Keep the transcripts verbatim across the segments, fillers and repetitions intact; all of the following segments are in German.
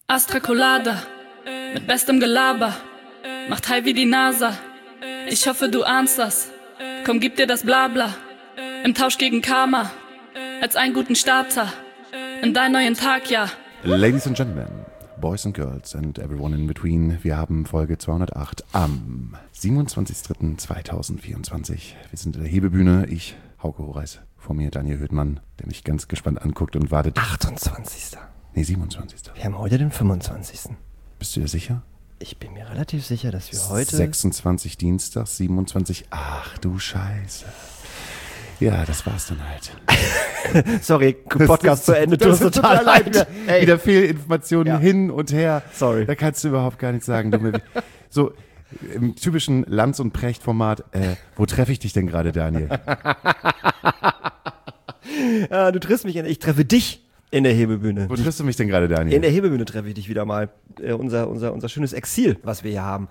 Astra Colada, mit bestem Gelaber, macht high wie die NASA. Ich hoffe, du ahnst das. Komm, gib dir das Blabla. Im Tausch gegen Karma, als einen guten Starter in deinen neuen Tag, ja. Ladies and Gentlemen, Boys and Girls and everyone in between, wir haben Folge zweihundertacht am siebenundzwanzigsten dritten zweitausendvierundzwanzig. Wir sind in der Hebebühne, ich, Hauke Horeis, vor mir Daniel Höhtmann, der mich ganz gespannt anguckt und wartet. achtundzwanzigsten Nee, siebenundzwanzigsten Wir haben heute den fünfundzwanzigsten Bist du dir sicher? Ich bin mir relativ sicher, dass wir heute... sechsundzwanzig Dienstag, siebenundzwanzig Ach du Scheiße. Ja, das war's dann halt. Sorry, Podcast zu Ende, das tut total leid. Wieder, Ey. wieder Fehlinformationen Ja. hin und her. Sorry. Da kannst du überhaupt gar nichts sagen. Du, so im typischen Lanz- und Precht-Format, äh, wo treffe ich dich denn gerade, Daniel? Ja, du triffst mich, in, ich treffe dich in der Hebebühne. Wo triffst du mich denn gerade, Daniel? In der Hebebühne treffe ich dich wieder mal. Äh, unser, unser, unser schönes Exil, was wir hier haben.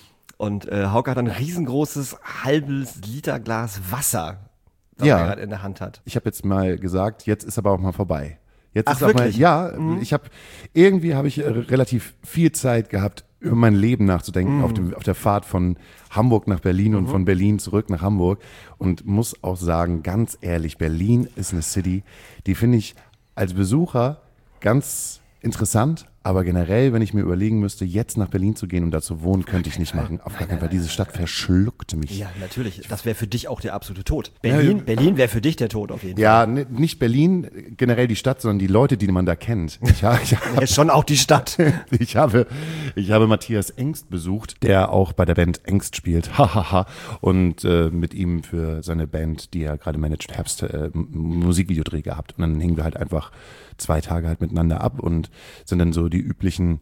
Und äh, Hauke hat ein riesengroßes halbes Liter Glas Wasser, das Ja. er gerade in der Hand hat. Ich habe jetzt mal gesagt, jetzt ist aber auch mal vorbei. Jetzt Ach, ist auch wirklich? mal, ja, Mhm. ich habe irgendwie habe ich äh, relativ viel Zeit gehabt, über mein Leben nachzudenken Mhm. auf, dem, auf der Fahrt von Hamburg nach Berlin und von Berlin zurück nach Hamburg und muss auch sagen, ganz ehrlich, Berlin ist eine City, die finde ich als Besucher ganz interessant, aber generell, wenn ich mir überlegen müsste, jetzt nach Berlin zu gehen und da zu wohnen, könnte ich nicht machen. Auf gar keinen Fall. Diese Stadt verschluckt mich. Ja, natürlich. Das wäre für dich auch der absolute Tod. Berlin, Ja. Berlin wäre für dich der Tod auf jeden Ja, n- nicht Berlin, generell die Stadt, sondern die Leute, die man da kennt. Ich, ha- ich, Fall. Ja, schon auch die Stadt. ich, habe, ich habe Matthias Engst besucht, der auch bei der Band Engst spielt. Hahaha. Und äh, mit ihm für seine Band, die er gerade managt, Herbst, äh, M- Musikvideodreh gehabt. Und dann hingen wir halt einfach zwei Tage halt miteinander ab und sind dann so die üblichen.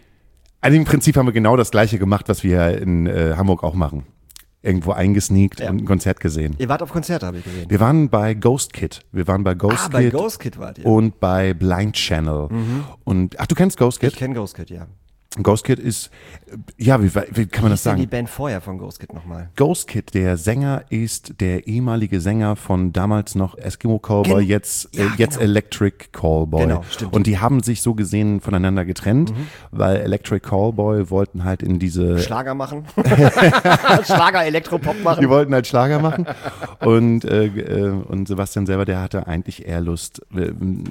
Also im Prinzip haben wir genau das Gleiche gemacht, was wir in äh, Hamburg auch machen. Irgendwo eingesneakt Ja. und ein Konzert gesehen. Ihr wart auf Konzerte, habe ich gesehen. Wir waren bei Ghost Kid. Wir waren bei Ghost Ah, Kid. bei Ghost Kid wart ihr. Und bei Blind Channel. Und ach, du kennst Ghost Kid? Ich kenne Ghost Kid, ja. Ghost Kid ist, äh, ja, wie, wie kann man das Was ist denn die sagen? Band vorher von Ghost Kid nochmal? Ghost Kid, der Sänger ist der ehemalige Sänger von damals noch Eskimo Callboy, Gen- jetzt, Ja, äh, jetzt genau. Electric Callboy. Genau, stimmt. Und die haben sich so gesehen voneinander getrennt, weil Electric Callboy wollten halt in diese, Schlager machen? Schlager, Elektropop machen? die wollten halt Schlager machen. Und, äh, äh, und Sebastian selber, der hatte eigentlich eher Lust, äh,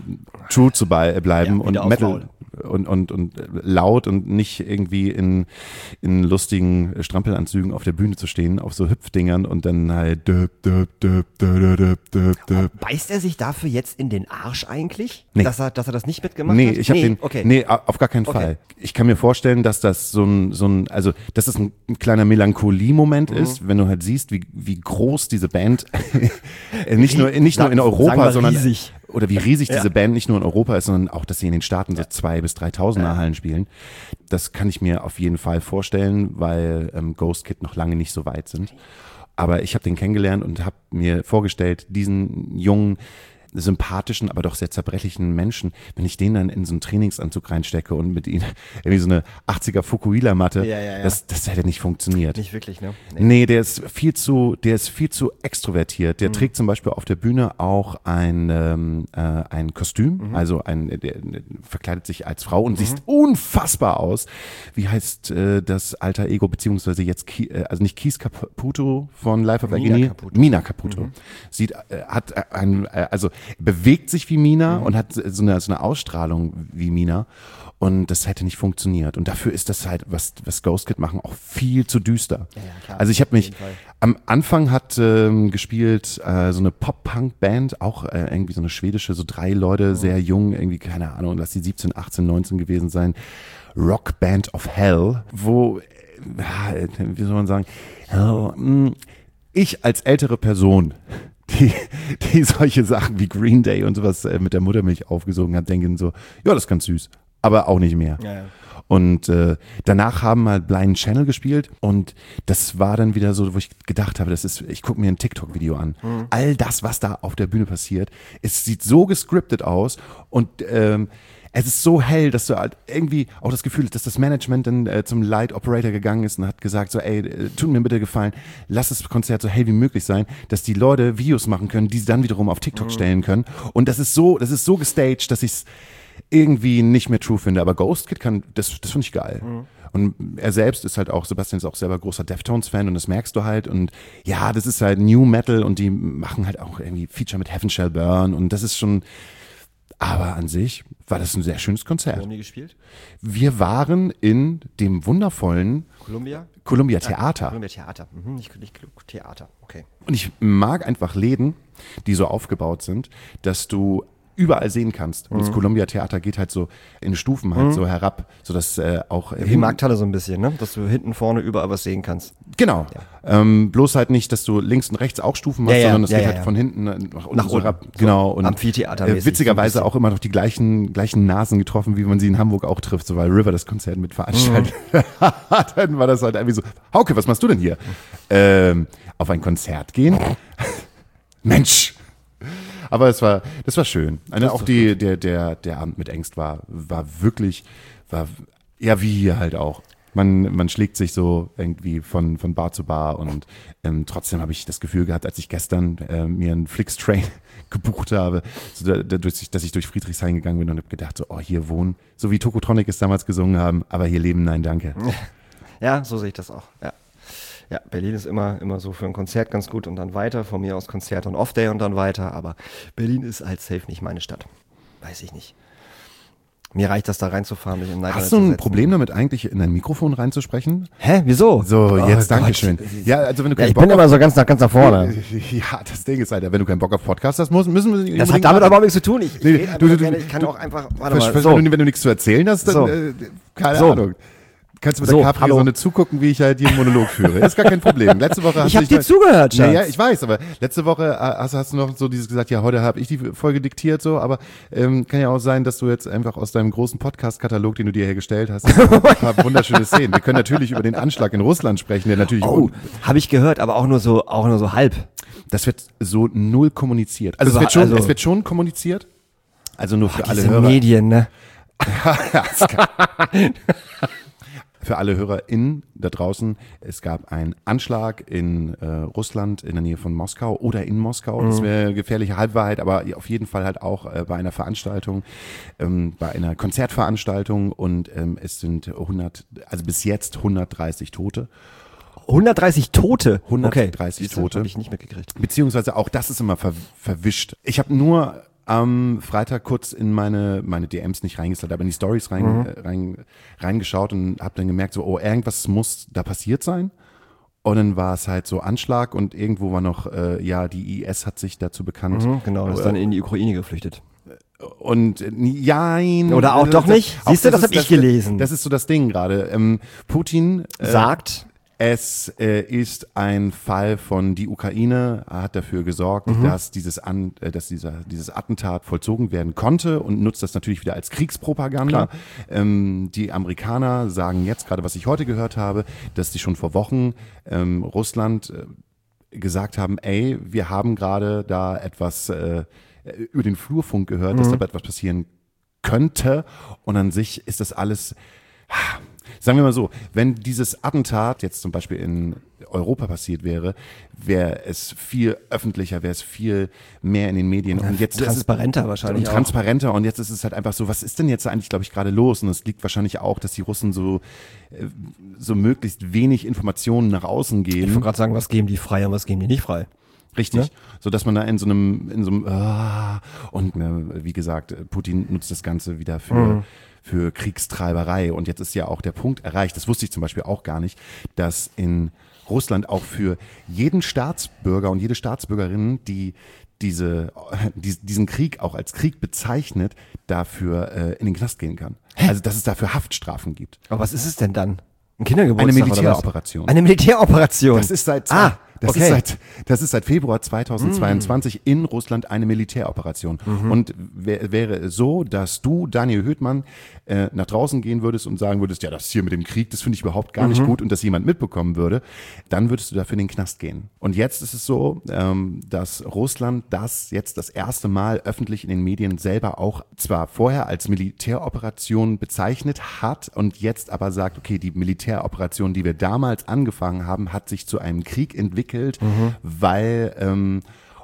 true zu bei, bleiben Ja, und wieder auf Metal Maul. und, und, und laut und nicht irgendwie in, in lustigen Strampelanzügen auf der Bühne zu stehen, auf so Hüpfdingern und dann halt döp, döp, döp, döp, döp, döp, döp. Beißt er sich dafür jetzt in den Arsch eigentlich? Nee. Dass er, dass er das nicht mitgemacht Nee, hat? ich habe den, okay. nee, auf gar keinen Okay. Fall. Ich kann mir vorstellen, dass das so ein, so ein, also, dass es ein, ein kleiner Melancholie-Moment Mhm. ist, wenn du halt siehst, wie, wie groß diese Band, nicht nur, nicht nur in Sagen Europa, wir sondern, riesig. oder wie riesig Ja. diese Band nicht nur in Europa ist, sondern auch, dass sie in den Staaten so zwei bis dreitausender Hallen spielen. Das kann ich mir auf jeden Fall vorstellen, weil ähm, Ghost Kid noch lange nicht so weit sind. Aber ich habe den kennengelernt und habe mir vorgestellt, diesen jungen, sympathischen, aber doch sehr zerbrechlichen Menschen, wenn ich den dann in so einen Trainingsanzug reinstecke und mit ihnen irgendwie so eine achtziger Fukuhila-Matte, Ja, ja, ja. Das, das hätte nicht funktioniert. Nicht wirklich, ne? Nee, der ist viel zu, der ist viel zu extrovertiert. Der Mhm. trägt zum Beispiel auf der Bühne auch ein, ähm, äh, ein Kostüm, Mhm. also ein, der, der verkleidet sich als Frau und sieht unfassbar aus. Wie heißt äh, das alter Ego, beziehungsweise jetzt, Ki, äh, also nicht Keith Caputo von Life of Mina Agony, Caputo. Mina Caputo. Sieht, äh, hat äh, ein, äh, also bewegt sich wie Mina und hat so eine, so eine Ausstrahlung wie Mina. Und das hätte nicht funktioniert. Und dafür ist das halt, was, was Ghost Kid machen, auch viel zu düster. Ja, ja, klar, also ich habe auf mich, jeden Fall. am Anfang hat ähm, gespielt äh, so eine Pop-Punk-Band, auch äh, irgendwie so eine schwedische, so drei Leute, sehr jung, irgendwie, keine Ahnung, lass die siebzehn, achtzehn, neunzehn gewesen sein. Rock Band of Hell, wo, äh, wie soll man sagen, oh, mh, ich als ältere Person, die, die solche Sachen wie Green Day und sowas äh, mit der Muttermilch aufgesogen hat, denken so, ja, das ist ganz süß, aber auch nicht mehr. Ja, ja. Und äh, danach haben halt Blind Channel gespielt und das war dann wieder so, wo ich gedacht habe, das ist, ich gucke mir ein TikTok-Video an. Mhm. All das, was da auf der Bühne passiert, es sieht so gescriptet aus und ähm, es ist so hell, dass du halt irgendwie auch das Gefühl hast, dass das Management dann äh, zum Light Operator gegangen ist und hat gesagt so, ey, äh, tut mir bitte gefallen, lass das Konzert so hell wie möglich sein, dass die Leute Videos machen können, die sie dann wiederum auf TikTok stellen können. Und das ist so, das ist so gestaged, dass ich's irgendwie nicht mehr true finde. Aber Ghost Kid kann, das, das finde ich geil. Mhm. Und er selbst ist halt auch, Sebastian ist auch selber großer Deftones-Fan und das merkst du halt. Und ja, das ist halt New Metal und die machen halt auch irgendwie Feature mit Heaven Shall Burn und das ist schon, aber an sich war das ein sehr schönes Konzert. Wo haben die gespielt? Wir waren in dem wundervollen Columbia? Columbia Theater. Ah, Columbia Theater, mhm, nicht, nicht Theater, okay. Und ich mag einfach Läden, die so aufgebaut sind, dass du überall sehen kannst. Und das Mhm. Columbia Theater geht halt so in Stufen halt Mhm. so herab, sodass äh, auch Ja, wie hinten- Markthalle so ein bisschen, ne? Dass du hinten vorne überall was sehen kannst. Genau. Ähm, bloß halt nicht, dass du links und rechts auch Stufen hast, Ja, ja, sondern es ja, geht ja, halt ja. von hinten nach unten, Nach so unten. herab. Genau. Und Amphitheatermäßig äh, witzigerweise so ein bisschen. auch immer noch die gleichen, gleichen Nasen getroffen, wie man sie in Hamburg auch trifft, so weil River das Konzert mit veranstaltet hat. Dann war das halt irgendwie so, Hauke, was machst du denn hier? Ähm, auf ein Konzert gehen? Mensch! Aber es war, das war schön. Also auch die, der, der, der Abend mit Engst war, war wirklich, war, ja, wie hier halt auch. Man, man schlägt sich so irgendwie von, von Bar zu Bar und ähm, trotzdem habe ich das Gefühl gehabt, als ich gestern äh, mir einen Flixtrain gebucht habe, so da, dadurch, dass ich durch Friedrichshain gegangen bin und habe gedacht, so, oh, hier wohnen, so wie Tokotronic es damals gesungen haben, aber hier leben, nein, danke. Ja, so sehe ich das auch, ja. Ja, Berlin ist immer, immer so für ein Konzert ganz gut und dann weiter, von mir aus Konzert und Off-Day und dann weiter, aber Berlin ist halt safe nicht meine Stadt. Weiß ich nicht. Mir reicht das da reinzufahren, mich im Night Hast du ein Problem damit eigentlich, in ein Mikrofon reinzusprechen? Hä, wieso? So, Oh jetzt, Gott. Dankeschön. Ja, also wenn du Ja, keinen ich Bock bin auf, immer so ganz nach, ganz nach vorne. Ja, das Ding ist halt, wenn du keinen Bock auf Podcast hast, muss, müssen wir nicht Das hat unbedingt damit machen. aber nichts zu tun. Ich, ich Nee, rede einfach du- nur du- gerne, ich kann du- auch einfach, warte Versch- mal, versch- so. wenn, du, wenn du nichts zu erzählen hast, dann, So. äh, keine So. Ahnung. Kannst du mit So, der Capri hallo. Sonne zugucken, wie ich halt hier einen Monolog führe. Ist gar kein Problem. Letzte Woche hast Ich du hab dich dir mal- zugehört, Schatz. Naja, ich weiß, aber letzte Woche äh, hast, hast du noch so dieses gesagt, ja, heute habe ich die Folge diktiert, so, aber ähm, kann ja auch sein, dass du jetzt einfach aus deinem großen Podcast-Katalog, den du dir hergestellt hast, ein paar wunderschöne Szenen. Wir können natürlich über den Anschlag in Russland sprechen, der natürlich Oh, habe ich gehört, aber auch nur so, auch nur so halb. Das wird so null kommuniziert. Also, es, Über- wird schon, also- es wird schon kommuniziert. Also nur für alle Diese Hörer. Medien, ne? Ja, es kann- für alle HörerInnen da draußen, es gab einen Anschlag in äh, Russland in der Nähe von Moskau oder in Moskau. Das wäre gefährliche Halbwahrheit, aber auf jeden Fall halt auch äh, bei einer Veranstaltung, ähm, bei einer Konzertveranstaltung und ähm, es sind hundert, also bis jetzt hundertdreißig Tote. hundertdreißig Tote. hundertdreißig Siehst du, Tote. Hab ich nicht mitgekriegt. Beziehungsweise auch das ist immer ver verwischt. Ich habe nur am Freitag kurz in meine meine D Ms nicht reingeschaut, aber in die Stories rein, Mhm. äh, rein reingeschaut und habe dann gemerkt, so oh, irgendwas muss da passiert sein. Und dann war es halt so Anschlag und irgendwo war noch, äh, ja, die I S hat sich dazu bekannt. Mhm, genau, das ist dann in die Ukraine geflüchtet. Und äh, jein. Oder auch doch nicht? auch Siehst du, das ist- hab ich gelesen. Das ist so das Ding gerade. Ähm, Putin äh, Sagt, Es äh, ist ein Fall von die Ukraine hat dafür gesorgt, Mhm. dass dieses An, äh, dass dieser dieses Attentat vollzogen werden konnte und nutzt das natürlich wieder als Kriegspropaganda. Ähm, die Amerikaner sagen jetzt gerade, was ich heute gehört habe, dass die schon vor Wochen ähm, Russland äh, gesagt haben, ey, wir haben gerade da etwas äh, über den Flurfunk gehört, dass da etwas passieren könnte und an sich ist das alles. Sagen wir mal so, wenn dieses Attentat jetzt zum Beispiel in Europa passiert wäre, wäre es viel öffentlicher, wäre es viel mehr in den Medien. Und jetzt ist es- transparenter wahrscheinlich und auch. transparenter und jetzt ist es halt einfach so, was ist denn jetzt eigentlich, glaube ich, gerade los? Und es liegt wahrscheinlich auch, dass die Russen so, äh, so möglichst wenig Informationen nach außen Ich geben. wollte gerade sagen, was geben die frei und was geben die nicht frei. Richtig. Ne? So dass man da in so einem, in so einem, ah, und ne, wie gesagt, Putin nutzt das Ganze wieder für, Mhm. für Kriegstreiberei. Und jetzt ist ja auch der Punkt erreicht, das wusste ich zum Beispiel auch gar nicht, dass in Russland auch für jeden Staatsbürger und jede Staatsbürgerin, die diese, die, diesen Krieg auch als Krieg bezeichnet, dafür äh, in den Knast gehen kann. Also dass es dafür Haftstrafen gibt. Aber was ist es denn dann? Ein Kindergeburtstag Eine oder was? Militäroperation. Eine Militäroperation. Das ist seit Ah, das okay. ist seit das ist seit Februar zweitausendzweiundzwanzig in Russland eine Militäroperation und wär, wäre es so, dass du Daniel Höhtmann äh, nach draußen gehen würdest und sagen würdest, ja, das hier mit dem Krieg, das finde ich überhaupt gar nicht gut und das jemand mitbekommen würde, dann würdest du dafür in den Knast gehen. Und jetzt ist es so, ähm, dass Russland das jetzt das erste Mal öffentlich in den Medien selber auch zwar vorher als Militäroperation bezeichnet hat und jetzt aber sagt, okay, die Militäroperation, die wir damals angefangen haben, hat sich zu einem Krieg entwickelt, weil ähm,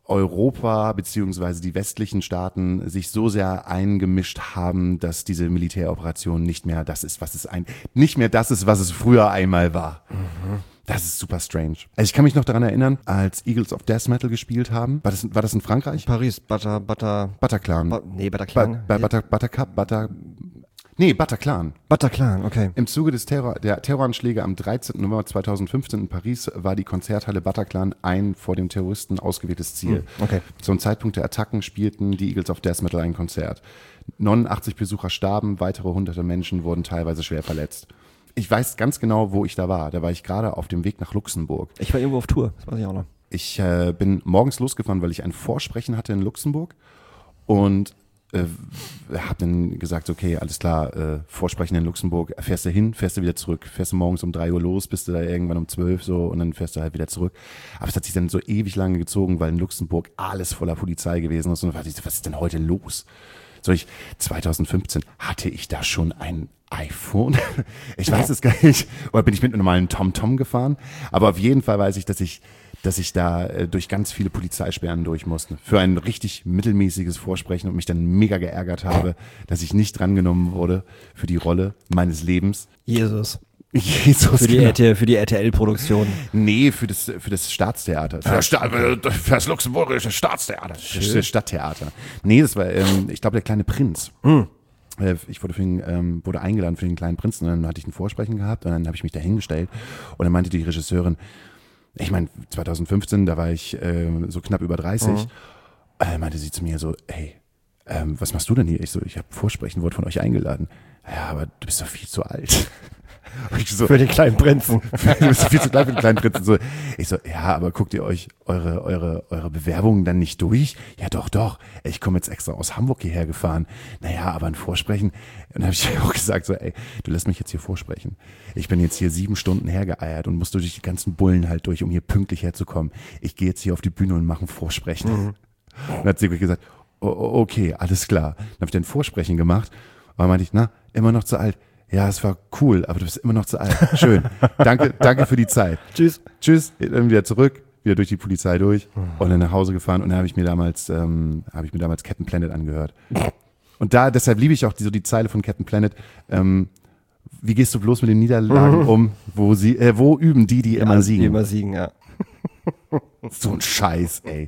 Europa beziehungsweise die westlichen Staaten sich so sehr eingemischt haben, dass diese Militäroperation nicht mehr das ist, was es ein, nicht mehr das ist, was es früher einmal war. Mhm. Das ist super strange. Also ich kann mich noch daran erinnern, als Eagles of Death Metal gespielt haben. War das, war das in Frankreich? Paris, Butter, Butter... Bataclan. Ba- nee, Bataclan. Ba- Butter, Buttercup, Butter... Nee, Bataclan. Bataclan, okay. Im Zuge des Terror, der Terroranschläge am dreizehnten November zweitausendfünfzehn in Paris war die Konzerthalle Bataclan ein vor dem Terroristen ausgewähltes Ziel. Okay. Zum Zeitpunkt der Attacken spielten die Eagles of Death Metal ein Konzert. neunundachtzig Besucher starben, weitere hunderte Menschen wurden teilweise schwer verletzt. Ich weiß ganz genau, wo ich da war. Da war ich gerade auf dem Weg nach Luxemburg. Ich war irgendwo auf Tour, das weiß ich auch noch. Ich äh, bin morgens losgefahren, weil ich ein Vorsprechen hatte in Luxemburg und äh, habe dann gesagt, okay, alles klar, äh, Vorsprechen in Luxemburg, fährst du hin, fährst du wieder zurück, fährst du morgens um drei Uhr los, bist du da irgendwann um zwölf so und dann fährst du halt wieder zurück. Aber es hat sich dann so ewig lange gezogen, weil in Luxemburg alles voller Polizei gewesen ist und was ist denn heute los? So, ich, zweitausendfünfzehn hatte ich da schon ein iPhone? Ich weiß es gar nicht. Oder bin ich mit einem normalen TomTom gefahren? Aber auf jeden Fall weiß ich, dass ich, dass ich da äh, durch ganz viele Polizeisperren durch musste. Für ein richtig mittelmäßiges Vorsprechen und mich dann mega geärgert habe, dass ich nicht drangenommen wurde für die Rolle meines Lebens. Jesus. Jesus, Für die, genau. R T L, für die R T L-Produktion. Nee, für das, für das Staatstheater. Für, Sta für das luxemburgische Staatstheater. Das Stadttheater. Nee, das war, ähm, ich glaube, der kleine Prinz. Mhm. Äh, Ich wurde, für den, ähm, wurde eingeladen für den kleinen Prinzen und dann hatte ich ein Vorsprechen gehabt und dann habe ich mich da hingestellt und dann meinte die Regisseurin, ich meine, zweitausendfünfzehn, da war ich äh, so knapp über dreißig, mhm. äh, meinte sie zu mir so, hey, ähm, was machst du denn hier? Ich so, ich habe Vorsprechen, wurde von euch eingeladen. Ja, aber du bist doch viel zu alt. Ich so, für den kleinen Prinzen. Du bist viel zu klein für den kleinen Prinzen. So, ich so, ja, aber guckt ihr euch eure, eure, eure Bewerbungen dann nicht durch? Ja, doch, doch. Ich komme jetzt extra aus Hamburg hierher gefahren. Naja, aber ein Vorsprechen. Und dann habe ich auch gesagt, so, ey, du lässt mich jetzt hier vorsprechen. Ich bin jetzt hier sieben Stunden hergeeiert und musste durch die ganzen Bullen halt durch, um hier pünktlich herzukommen. Ich gehe jetzt hier auf die Bühne und mache ein Vorsprechen. Mhm. Und dann hat sie gesagt, oh, okay, alles klar. Dann habe ich dann ein Vorsprechen gemacht. Und dann meinte ich, na, immer noch zu alt. Ja, es war cool, aber du bist immer noch zu alt. Schön. Danke, danke für die Zeit. Tschüss. Tschüss. Dann wieder zurück, wieder durch die Polizei durch und dann nach Hause gefahren und dann habe ich mir damals, ähm, habe ich mir damals Captain Planet angehört. Und da, deshalb liebe ich auch die, so die Zeile von Captain Planet. Ähm, wie gehst du bloß mit den Niederlagen um? Wo sie, äh, wo üben die, die immer ja, siegen? Die immer siegen, ja. So ein Scheiß, ey.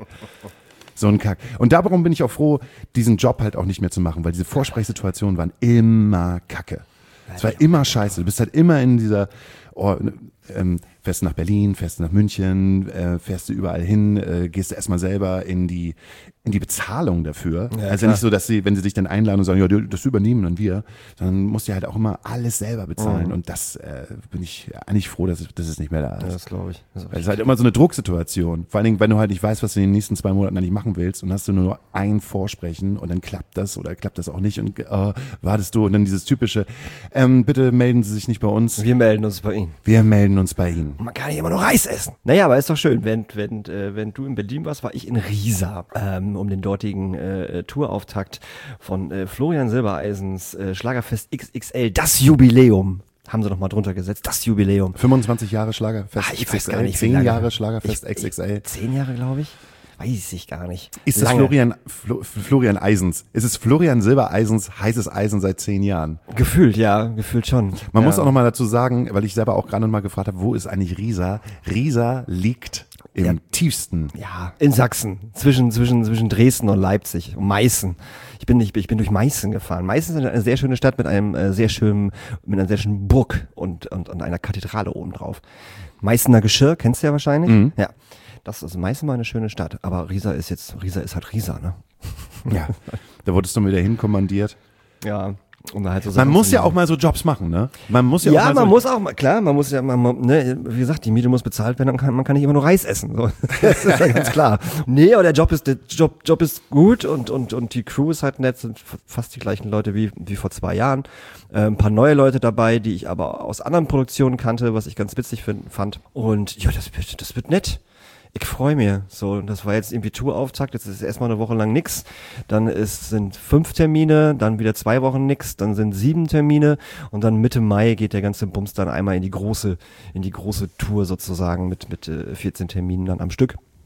So ein Kack. Und darum bin ich auch froh, diesen Job halt auch nicht mehr zu machen, weil diese Vorsprechsituationen waren immer Kacke. Es war immer scheiße. Du bist halt immer in dieser, oh, ähm, fährst du nach Berlin, fährst du nach München, äh, fährst du überall hin, äh, gehst du erstmal selber in die, in die Bezahlung dafür. Ja, also klar. Nicht so, dass sie, wenn sie dich dann einladen und sagen, ja, das übernehmen dann wir, sondern musst du halt auch immer alles selber bezahlen. Mhm. Und das äh, bin ich eigentlich froh, dass, dass es nicht mehr da ist. Ja, das glaube ich. Das Weil es ist halt immer so eine Drucksituation. Vor allen Dingen, wenn du halt nicht weißt, was du in den nächsten zwei Monaten eigentlich machen willst und hast du nur ein Vorsprechen und dann klappt das oder klappt das auch nicht und äh, wartest du und dann dieses typische, ähm, bitte melden Sie sich nicht bei uns. Wir melden uns bei Ihnen. Wir melden uns bei Ihnen. Man kann nicht immer nur Reis essen. Naja, aber ist doch schön. Wenn, wenn, äh, wenn du in Berlin warst, war ich in Riesa, ähm, um den dortigen äh, Tourauftakt von äh, Florian Silbereisens äh, Schlagerfest X X L, das Jubiläum. Haben sie noch mal drunter gesetzt, das Jubiläum. fünfundzwanzig Jahre Schlagerfest ah, ich X X L, weiß gar nicht, zehn Jahre Schlagerfest ich, X X L. Ich, zehn Jahre, glaube ich. Weiß ich gar nicht. Ist es Florian, Flo, Florian Eisens? Ist es Florian Silbereisens heißes Eisen seit zehn Jahren? Gefühlt, ja, gefühlt schon. Man ja. muss auch noch mal dazu sagen, weil ich selber auch gerade noch mal gefragt habe, wo ist eigentlich Riesa? Riesa liegt im ja. tiefsten. Ja, in Sachsen, zwischen, zwischen, zwischen Dresden und Leipzig und Meißen. Ich bin nicht, ich bin durch Meißen gefahren. Meißen ist eine sehr schöne Stadt mit einem äh, sehr schönen, mit einer sehr schönen Burg und, und, und einer Kathedrale oben drauf. Meißener Geschirr, kennst du ja wahrscheinlich? Mhm. Ja. Das ist Meißen mal eine schöne Stadt, aber Riesa ist jetzt, Riesa ist halt Riesa, ne? Ja, da wurdest du wieder hinkommandiert. Ja, um halt so Man muss ja auch mal so Jobs machen, ne? Man muss ja, ja auch mal man so muss auch mal, klar, man muss ja, man, ne, wie gesagt, die Miete muss bezahlt werden, man kann, man kann nicht immer nur Reis essen, so. Das ist ja ganz klar. Nee, aber der Job ist, der Job, Job ist gut und, und, und die Crew ist halt nett, sind fast die gleichen Leute wie, wie vor zwei Jahren. Äh, ein paar neue Leute dabei, die ich aber aus anderen Produktionen kannte, was ich ganz witzig find, fand. Und ja, das wird, das wird nett. Ich freue mich. So, das war jetzt irgendwie Tourauftakt, jetzt ist erstmal eine Woche lang nix. Dann ist, sind fünf Termine, dann wieder zwei Wochen nix, dann sind sieben Termine und dann Mitte Mai geht der ganze Bums dann einmal in die große, in die große Tour sozusagen mit, mit äh, vierzehn Terminen dann am Stück.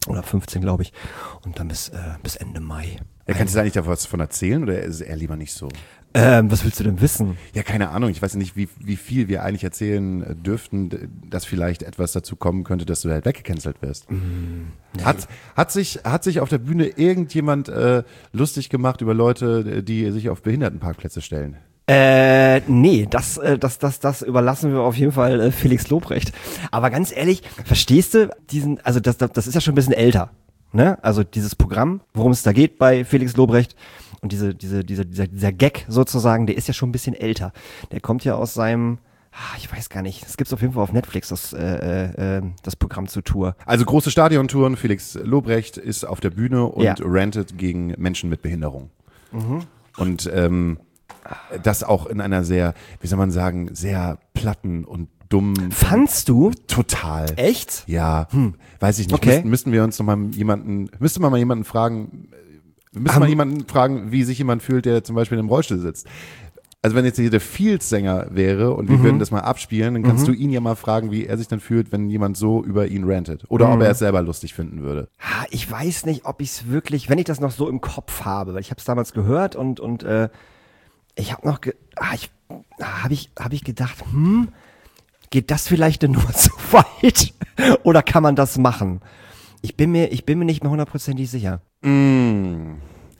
Oder fünfzehn, glaube ich. Und dann bis, äh, bis Ende Mai. Ja, kannst du da nicht da was von erzählen oder ist es eher lieber nicht so? Ähm, was willst du denn wissen? Ja, keine Ahnung. Ich weiß nicht, wie, wie viel wir eigentlich erzählen dürften, dass vielleicht etwas dazu kommen könnte, dass du halt weggecancelt wirst. Mm, hat, hat, sich, hat sich auf der Bühne irgendjemand äh, lustig gemacht über Leute, die sich auf Behindertenparkplätze stellen? Äh, nee, das, äh, das, das, das überlassen wir auf jeden Fall äh, Felix Lobrecht. Aber ganz ehrlich, verstehst du diesen, also das, das, das ist ja schon ein bisschen älter, ne? Also dieses Programm, worum es da geht bei Felix Lobrecht und diese, diese, dieser, dieser, dieser Gag sozusagen, der ist ja schon ein bisschen älter. Der kommt ja aus seinem, ah, ich weiß gar nicht, es gibt's auf jeden Fall auf Netflix, das, äh, äh, das Programm zur Tour. Also große Stadiontouren, Felix Lobrecht ist auf der Bühne und Ja. rantet gegen Menschen mit Behinderung. Mhm. Und ähm, das auch in einer sehr, wie soll man sagen, sehr platten und dummen. Fandst du? Total. Echt? Ja, weiß ich nicht. Okay. Müssten, müssten wir uns noch mal jemanden, müsste man mal jemanden fragen, müsste Um, mal jemanden fragen, wie sich jemand fühlt, der zum Beispiel im Rollstuhl sitzt. Also wenn jetzt hier der Fields-Sänger wäre und wir Mhm. würden das mal abspielen, dann kannst Mhm. du ihn ja mal fragen, wie er sich dann fühlt, wenn jemand so über ihn rantet. Oder Mhm. ob er es selber lustig finden würde. Ah, ich weiß nicht, ob ich es wirklich, wenn ich das noch so im Kopf habe, weil ich habe es damals gehört und und äh, ich habe noch, ge ah, ich habe ich habe ich gedacht, hm, geht das vielleicht eine Nummer zu weit oder kann man das machen? Ich bin mir ich bin mir nicht mehr hundertprozentig sicher. Mm.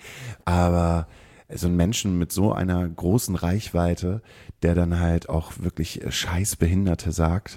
Aber so ein Menschen mit so einer großen Reichweite, der dann halt auch wirklich Scheißbehinderte sagt,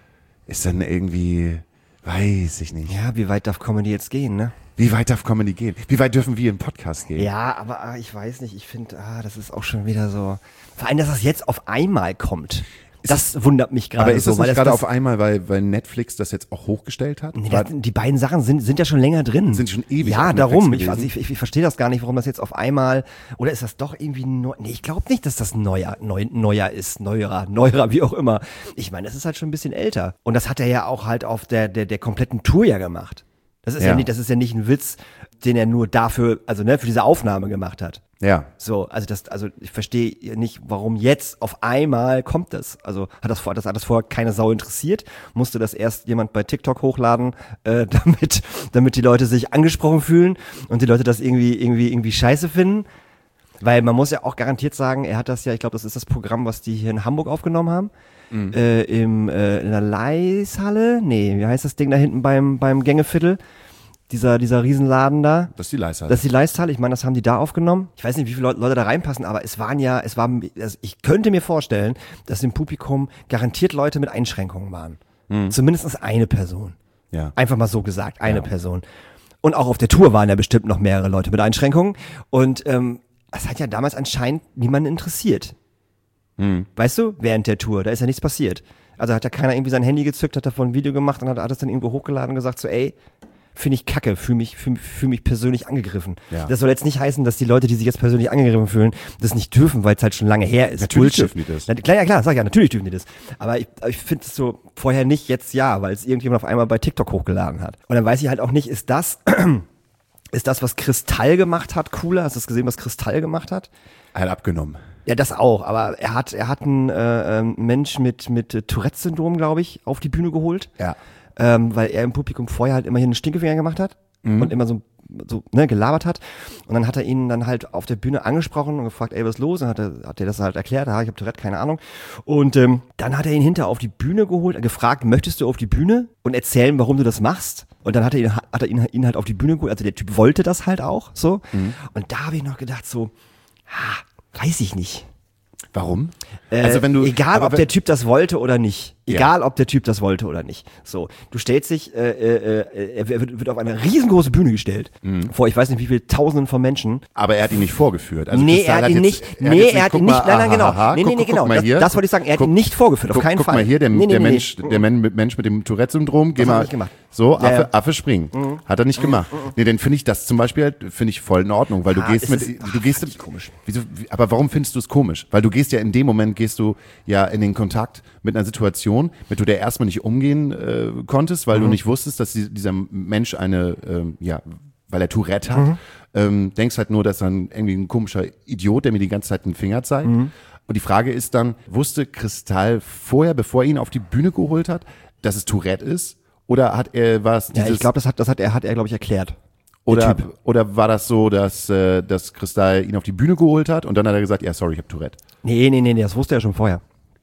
ist dann irgendwie, weiß ich nicht. Ja, wie weit darf Comedy jetzt gehen, ne? Wie weit darf Comedy gehen? Wie weit dürfen wir im Podcast gehen? Ja, aber ah, ich weiß nicht, ich finde, ah, das ist auch schon wieder so, vor allem, dass das jetzt auf einmal kommt. Das wundert mich gerade Aber ist so. das weil nicht gerade das, auf einmal, weil, weil Netflix das jetzt auch hochgestellt hat? Nee, War- das, die beiden Sachen sind, sind ja schon länger drin. Sind schon ewig Ja, auf Netflix darum. Ich, gewesen. also ich, ich, ich verstehe das gar nicht, warum das jetzt auf einmal, oder ist das doch irgendwie neu? Nee, ich glaube nicht, dass das neuer, neu, neuer ist, neuerer, neuerer, wie auch immer. Ich meine, das ist halt schon ein bisschen älter. Und das hat er ja auch halt auf der, der, der kompletten Tour ja gemacht. Das ist ja. Ja. nicht, das ist ja nicht ein Witz, den er nur dafür, also ne, für diese Aufnahme gemacht hat. Ja. So, also das, also ich verstehe nicht, warum jetzt auf einmal kommt das. Also hat das vor, das hat das vorher keine Sau interessiert, musste das erst jemand bei TikTok hochladen, äh, damit, damit die Leute sich angesprochen fühlen und die Leute das irgendwie, irgendwie, irgendwie scheiße finden. Weil man muss ja auch garantiert sagen, er hat das ja, ich glaube, das ist das Programm, was die hier in Hamburg aufgenommen haben. Mhm. Äh, im, äh, in der Leishalle? Nee, wie heißt das Ding da hinten beim, beim Gängeviertel? Dieser, dieser Riesenladen da. Das ist die Leistung. Das ist die Leishalle. Ich meine, das haben die da aufgenommen. Ich weiß nicht, wie viele Leute da reinpassen, aber es waren ja, es war, also ich könnte mir vorstellen, dass im Publikum garantiert Leute mit Einschränkungen waren. Mhm. Zumindest eine Person. Ja. Einfach mal so gesagt, eine Ja. Person. Und auch auf der Tour waren ja bestimmt noch mehrere Leute mit Einschränkungen. Und ähm, das hat ja damals anscheinend niemanden interessiert. Mhm. Weißt du, während der Tour, da ist ja nichts passiert. Also hat ja keiner irgendwie sein Handy gezückt, hat davon ein Video gemacht und hat, hat es dann irgendwo hochgeladen und gesagt so, ey, finde ich kacke, fühle mich, fühl, fühl mich persönlich angegriffen. Ja. Das soll jetzt nicht heißen, dass die Leute, die sich jetzt persönlich angegriffen fühlen, das nicht dürfen, weil es halt schon lange her ist. Natürlich Bullshit. dürfen die das. Na, klar, ja klar, sag ich ja, natürlich dürfen die das. Aber ich, ich finde es so vorher nicht, jetzt ja, weil es irgendjemand auf einmal bei TikTok hochgeladen hat. Und dann weiß ich halt auch nicht, ist das, ist das, was Kristall gemacht hat, cooler? Hast du das gesehen, was Kristall gemacht hat? Er hat abgenommen. Ja, das auch, aber er hat, er hat einen äh, ähm, Mensch mit, mit äh, Tourette-Syndrom, glaube ich, auf die Bühne geholt. Ja. Ähm, weil er im Publikum vorher halt immer hier einen Stinkefinger gemacht hat Mhm. und immer so, so ne, gelabert hat. Und dann hat er ihn dann halt auf der Bühne angesprochen und gefragt, ey, was ist los? Und hat er, hat er das halt erklärt, ja, ich habe Tourette, keine Ahnung. Und ähm, dann hat er ihn hinter auf die Bühne geholt, gefragt, möchtest du auf die Bühne und erzählen, warum du das machst? Und dann hat er ihn, hat er ihn, ihn halt auf die Bühne geholt, also der Typ wollte das halt auch, so. Mhm. Und da habe ich noch gedacht, so, ah, weiß ich nicht. Warum? Äh, also wenn du, egal, ob wenn, der Typ das wollte oder nicht. Ja. Egal, ob der Typ das wollte oder nicht. So, du stellst dich, äh, äh, äh, er wird, wird auf eine riesengroße Bühne gestellt. Mhm. Vor, ich weiß nicht, wie viel Tausenden von Menschen. Aber er hat ihn nicht vorgeführt. Also nee, Kristall er hat ihn jetzt, nicht, er nee, jetzt er hat guck ihn nicht, mal, nein, nein, genau. aha, Nee, nee, guck, nee, guck genau. mal Das, hier. das wollte ich sagen, er hat guck, ihn nicht vorgeführt, auf guck, keinen guck Fall. Guck mal hier, der, nee, nee, der, nee, Mensch, nee. der Mensch mit dem Tourette-Syndrom, geh Das hat er mal, nicht gemacht. so, Affe, Ja, ja. Affe springen. Mhm. Hat er nicht gemacht. Mhm. Nee, dann finde ich das zum Beispiel, halt, finde ich voll in Ordnung, weil du Ah, gehst ist mit, es- du ach, gehst, fand ich komisch. Wieso, wie, aber warum findest du es komisch? Weil du gehst ja in dem Moment, gehst du ja in den Kontakt mit einer Situation, mit der du erstmal nicht umgehen äh, konntest, weil Mhm. du nicht wusstest, dass die, dieser Mensch eine, ähm, ja, weil er Tourette hat, Mhm. ähm, denkst halt nur, dass er ein, irgendwie ein komischer Idiot, der mir die ganze Zeit den Finger zeigt. Mhm. Und die Frage ist dann, wusste Kristall vorher, bevor er ihn auf die Bühne geholt hat, dass es Tourette ist? Oder hat er was? Ja, ich glaube, das hat, das hat er, hat er, glaube ich, erklärt. Oder, oder war das so, dass, äh, dass Kristall ihn auf die Bühne geholt hat und dann hat er gesagt, ja, sorry, ich habe Tourette? Nee, nee, nee, nee, das wusste er schon vorher.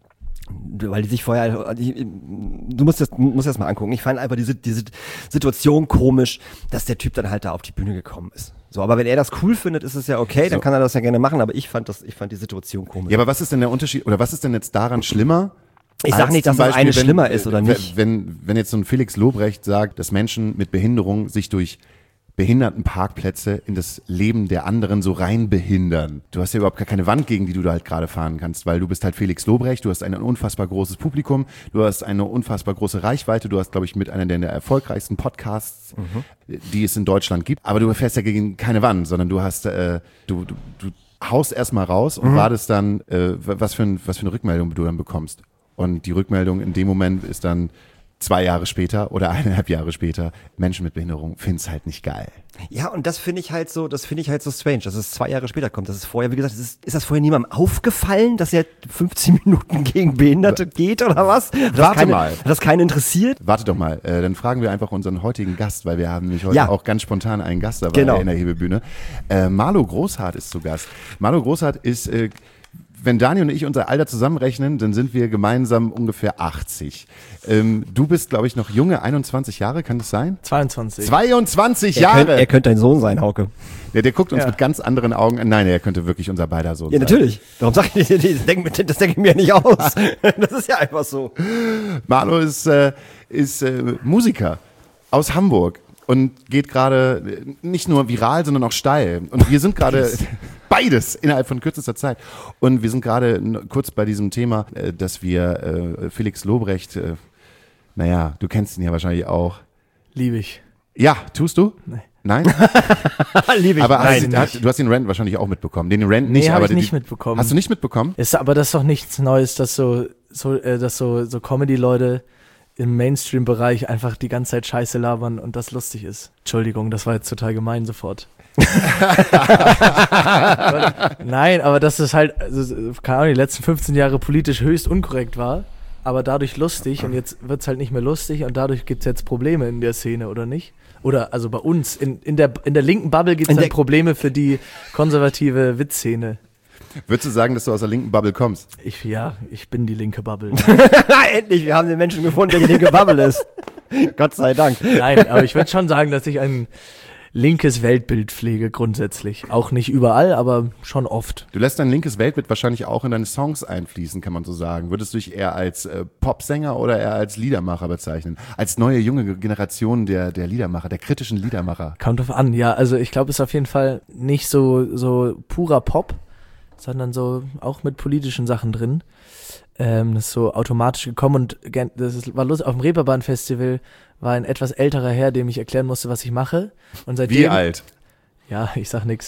Weil die sich vorher, die, du musst das, musst das mal angucken. Ich fand einfach diese, diese Situation komisch, dass der Typ dann halt da auf die Bühne gekommen ist. So, aber wenn er das cool findet, ist es ja okay, dann so. Kann er das ja gerne machen, aber ich fand das, ich fand die Situation komisch. Ja, aber was ist denn der Unterschied, oder was ist denn jetzt daran schlimmer? Ich sag nicht, dass das eine wenn, schlimmer ist oder nicht. Wenn, wenn jetzt so ein Felix Lobrecht sagt, dass Menschen mit Behinderung sich durch Behindertenparkplätze in das Leben der anderen so rein behindern. Du hast ja überhaupt gar keine Wand, gegen die du da halt gerade fahren kannst, weil du bist halt Felix Lobrecht, du hast ein unfassbar großes Publikum, du hast eine unfassbar große Reichweite, du hast, glaube ich, mit einer der erfolgreichsten Podcasts, mhm. die es in Deutschland gibt, aber du fährst ja gegen keine Wand, sondern du hast, äh, du, du, du haust erstmal raus und mhm. wartest dann, äh, was für ein, was für eine Rückmeldung du dann bekommst. Und die Rückmeldung in dem Moment ist dann, zwei Jahre später oder eineinhalb Jahre später, Menschen mit Behinderung finden es halt nicht geil. Ja, und das finde ich halt so, das finde ich halt so strange, dass es zwei Jahre später kommt. Das ist vorher, wie gesagt, ist, ist das vorher niemandem aufgefallen, dass er fünfzehn Minuten gegen Behinderte geht oder was? Hat Warte keine, mal. Hat das keinen interessiert? Warte doch mal, äh, dann fragen wir einfach unseren heutigen Gast, weil wir haben nämlich heute ja. auch ganz spontan einen Gast dabei genau. in der Hebebühne. Äh, Marlo Großhardt ist zu Gast. Marlo Großhardt ist... Äh, Wenn Daniel und ich unser Alter zusammenrechnen, dann sind wir gemeinsam ungefähr achtzig. Ähm, du bist, glaube ich, noch junge, einundzwanzig Jahre, kann das sein? zweiundzwanzig. zweiundzwanzig er Jahre! Könnt, er könnte dein Sohn sein, Hauke. Ja, der guckt uns ja. mit ganz anderen Augen an. Nein, er könnte wirklich unser beider Sohn ja, sein. Ja, natürlich. Darum sage ich, das denke das denk ich mir nicht aus. Das ist ja einfach so. Marlo ist, äh, ist äh, Musiker aus Hamburg. Und geht gerade nicht nur viral, sondern auch steil. Und wir sind gerade beides innerhalb von kürzester Zeit. Und wir sind gerade kurz bei diesem Thema, dass wir äh, Felix Lobrecht, äh, naja, du kennst ihn ja wahrscheinlich auch. Liebe ich. Ja, tust du? Nee. Nein? Liebe ich. Aber Nein, hast, du hast den Rant wahrscheinlich auch mitbekommen. Den Rant nicht, nee, aber hab ich die, nicht mitbekommen. Hast du nicht mitbekommen? Ist, aber das ist doch nichts Neues, dass so, so, äh, dass so, so Comedy-Leute im Mainstream-Bereich einfach die ganze Zeit Scheiße labern und das lustig ist. Entschuldigung, das war jetzt total gemein sofort. Nein, aber dass es halt, also, keine Ahnung, die letzten fünfzehn Jahre politisch höchst unkorrekt war, aber dadurch lustig und jetzt wird es halt nicht mehr lustig und dadurch gibt es jetzt Probleme in der Szene, oder nicht? Oder also bei uns, in, in, der, in der linken Bubble gibt es dann Probleme für die konservative Witzszene. Würdest du sagen, dass du aus der linken Bubble kommst? Ich, ja, ich bin die linke Bubble. Endlich, wir haben den Menschen gefunden, der die linke Bubble ist. Gott sei Dank. Nein, aber ich würde schon sagen, dass ich ein linkes Weltbild pflege grundsätzlich. Auch nicht überall, aber schon oft. Du lässt dein linkes Weltbild wahrscheinlich auch in deine Songs einfließen, kann man so sagen. Würdest du dich eher als äh, Popsänger oder eher als Liedermacher bezeichnen? Als neue, junge Generation der, der Liedermacher, der kritischen Liedermacher? Kommt drauf an, ja. Also ich glaube, es ist auf jeden Fall nicht so, so purer Pop, sondern so auch mit politischen Sachen drin. Ähm, das ist so automatisch gekommen und das ist, war lustig. Auf dem Reeperbahn-Festival war ein etwas älterer Herr, dem ich erklären musste, was ich mache. Und seitdem, wie alt? Ja, ich sag nix.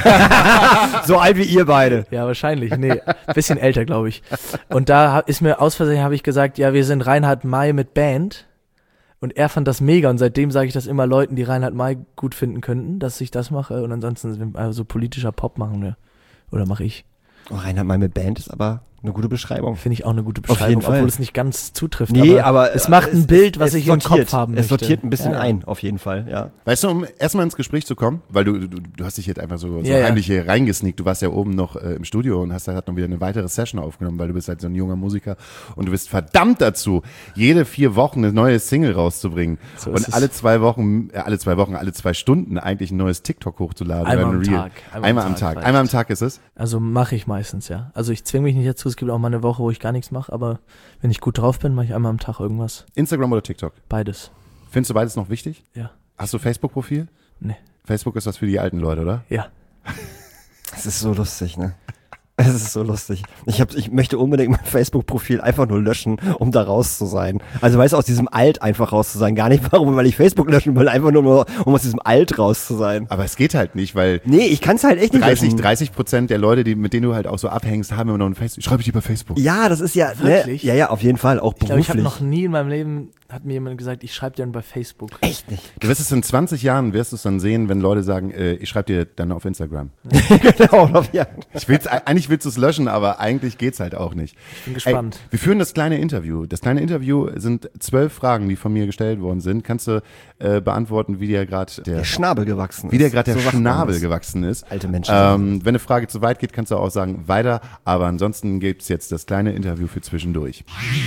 So alt wie ihr beide. Ja, wahrscheinlich. Nee, bisschen älter, glaube ich. Und da ist mir aus Versehen, habe ich gesagt, ja, wir sind Reinhard May mit Band. Und er fand das mega und seitdem sage ich das immer Leuten, die Reinhard May gut finden könnten, dass ich das mache. Und ansonsten also politischer Pop machen wir. Oder mache ich. Oh, Reinhard May mit Band ist aber eine gute Beschreibung. Finde ich auch eine gute Auf jeden Beschreibung, Fall. obwohl es nicht ganz zutrifft. Nee, aber, aber es macht ein es- Bild, was es ich im sortiert. Kopf haben Es möchte. sortiert ein bisschen Ja. ein, auf jeden Fall, ja. Weißt du, um erstmal ins Gespräch zu kommen, weil du, du, du hast dich jetzt einfach so, so Ja, ja. heimlich hier reingesneakt, du warst ja oben noch äh, im Studio und hast da noch wieder eine weitere Session aufgenommen, weil du bist halt so ein junger Musiker und du bist verdammt dazu, jede vier Wochen eine neue Single rauszubringen So ist und es. alle zwei Wochen, äh, alle zwei Wochen, alle zwei Stunden eigentlich ein neues TikTok hochzuladen. Einmal oder ein am Reel. Tag. Einmal, am Tag. reicht. Einmal am Tag ist es. Also mache ich meistens, ja. Also ich zwinge mich nicht dazu, es gibt auch mal eine Woche, wo ich gar nichts mache, aber wenn ich gut drauf bin, mache ich einmal am Tag irgendwas. Instagram oder TikTok? Beides. Findest du beides noch wichtig? Ja. Hast du Facebook-Profil? Nee. Facebook ist was für die alten Leute, oder? Ja. Es ist so lustig, ne? Es ist so lustig. Ich, hab, ich möchte unbedingt mein Facebook-Profil einfach nur löschen, um da raus zu sein. Also weißt du, aus diesem Alt einfach raus zu sein. Gar nicht warum, weil ich Facebook löschen will, einfach nur, um aus diesem Alt raus zu sein. Aber es geht halt nicht, weil Nee, ich kann es halt echt nicht dreißig, löschen. dreißig Prozent der Leute, die, mit denen du halt auch so abhängst, haben immer noch ein Facebook. Schreib ich dir bei Facebook. Ja, das ist ja, Wirklich? ne? Ja, ja, auf jeden Fall, auch Ich glaube, ich habe beruflich. noch nie in meinem Leben hat mir jemand gesagt, ich schreibe dir dann bei Facebook. Echt nicht? Du wirst es in zwanzig Jahren, wirst du es dann sehen, wenn Leute sagen, äh, ich schreibe dir dann auf Instagram. Genau, ja. Ich will's, eigentlich willst du es löschen, aber eigentlich geht's halt auch nicht. Ich bin gespannt. Ey, wir führen das kleine Interview. Das kleine Interview sind zwölf Fragen, die von mir gestellt worden sind. Kannst du äh, beantworten, wie dir gerade der, Der Schnabel gewachsen ist. wie dir gerade der So sagt man Schnabel das. gewachsen ist. Alte Menschen. Ähm, wenn eine Frage zu weit geht, kannst du auch sagen, weiter. Aber ansonsten gibt's jetzt das kleine Interview für zwischendurch.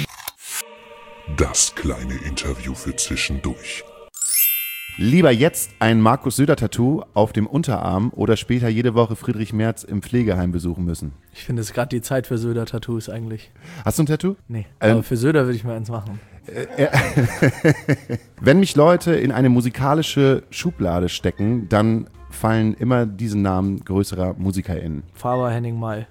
Das kleine Interview für zwischendurch. Lieber jetzt ein Markus Söder-Tattoo auf dem Unterarm oder später jede Woche Friedrich Merz im Pflegeheim besuchen müssen? Ich finde es gerade die Zeit für Söder-Tattoos eigentlich. Hast du ein Tattoo? Nee, Ähm, aber für Söder würde ich mir eins machen. Wenn mich Leute in eine musikalische Schublade stecken, dann fallen immer diese Namen größerer MusikerInnen. Faber, Henning May.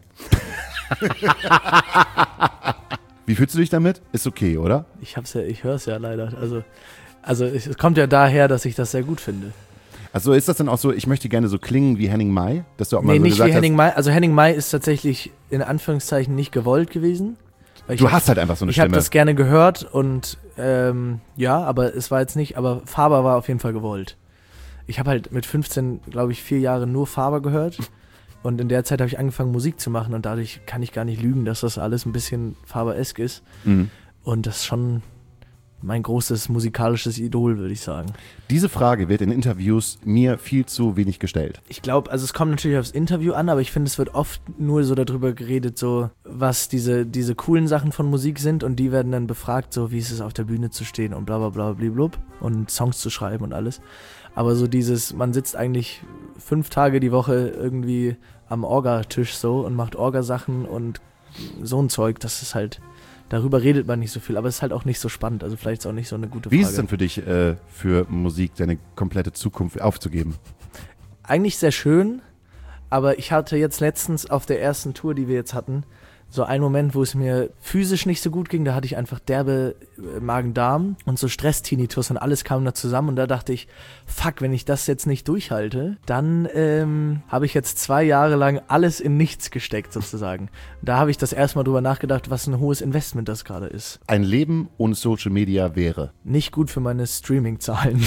Wie fühlst du dich damit? Ist okay, oder? Ich hab's ja, ich höre es ja leider. Also, also es es kommt ja daher, dass ich das sehr gut finde. Also ist das dann auch so, ich möchte gerne so klingen wie Henning May? Dass du auch mal Nee, so nicht gesagt wie Henning hast, May. Also Henning May ist tatsächlich in Anführungszeichen nicht gewollt gewesen. Weil ich du hab- hast halt einfach so eine Ich habe Stimme. das gerne gehört und ähm, ja, aber es war jetzt nicht, aber Faber war auf jeden Fall gewollt. Ich habe halt mit fünfzehn, glaube ich, vier Jahre nur Faber gehört und in der Zeit habe ich angefangen Musik zu machen und dadurch kann ich gar nicht lügen, dass das alles ein bisschen Faber-esk ist Mhm. und das ist schon mein großes musikalisches Idol, würde ich sagen. Diese Frage wird in Interviews mir viel zu wenig gestellt. Ich glaube, also es kommt natürlich aufs Interview an, aber ich finde, es wird oft nur so darüber geredet, so was diese, diese coolen Sachen von Musik sind und die werden dann befragt, so wie ist es auf der Bühne zu stehen und bla bla bla bliblub und Songs zu schreiben und alles. Aber so dieses, man sitzt eigentlich fünf Tage die Woche irgendwie am Orga-Tisch so und macht Orgasachen und so ein Zeug, das ist halt, darüber redet man nicht so viel, aber es ist halt auch nicht so spannend, also vielleicht ist es auch nicht so eine gute Wie Frage. ist es denn für dich, äh, für Musik deine komplette Zukunft aufzugeben? Eigentlich sehr schön, aber ich hatte jetzt letztens auf der ersten Tour, die wir jetzt hatten, so einen Moment, wo es mir physisch nicht so gut ging, da hatte ich einfach derbe äh, Magen-Darm und so Stress-Tinnitus und alles kam da zusammen und da dachte ich, fuck, wenn ich das jetzt nicht durchhalte, dann ähm, habe ich jetzt zwei Jahre lang alles in nichts gesteckt sozusagen. Da habe ich das erstmal drüber nachgedacht, was ein hohes Investment das gerade ist. Ein Leben ohne Social Media wäre. Nicht gut für meine Streaming-Zahlen.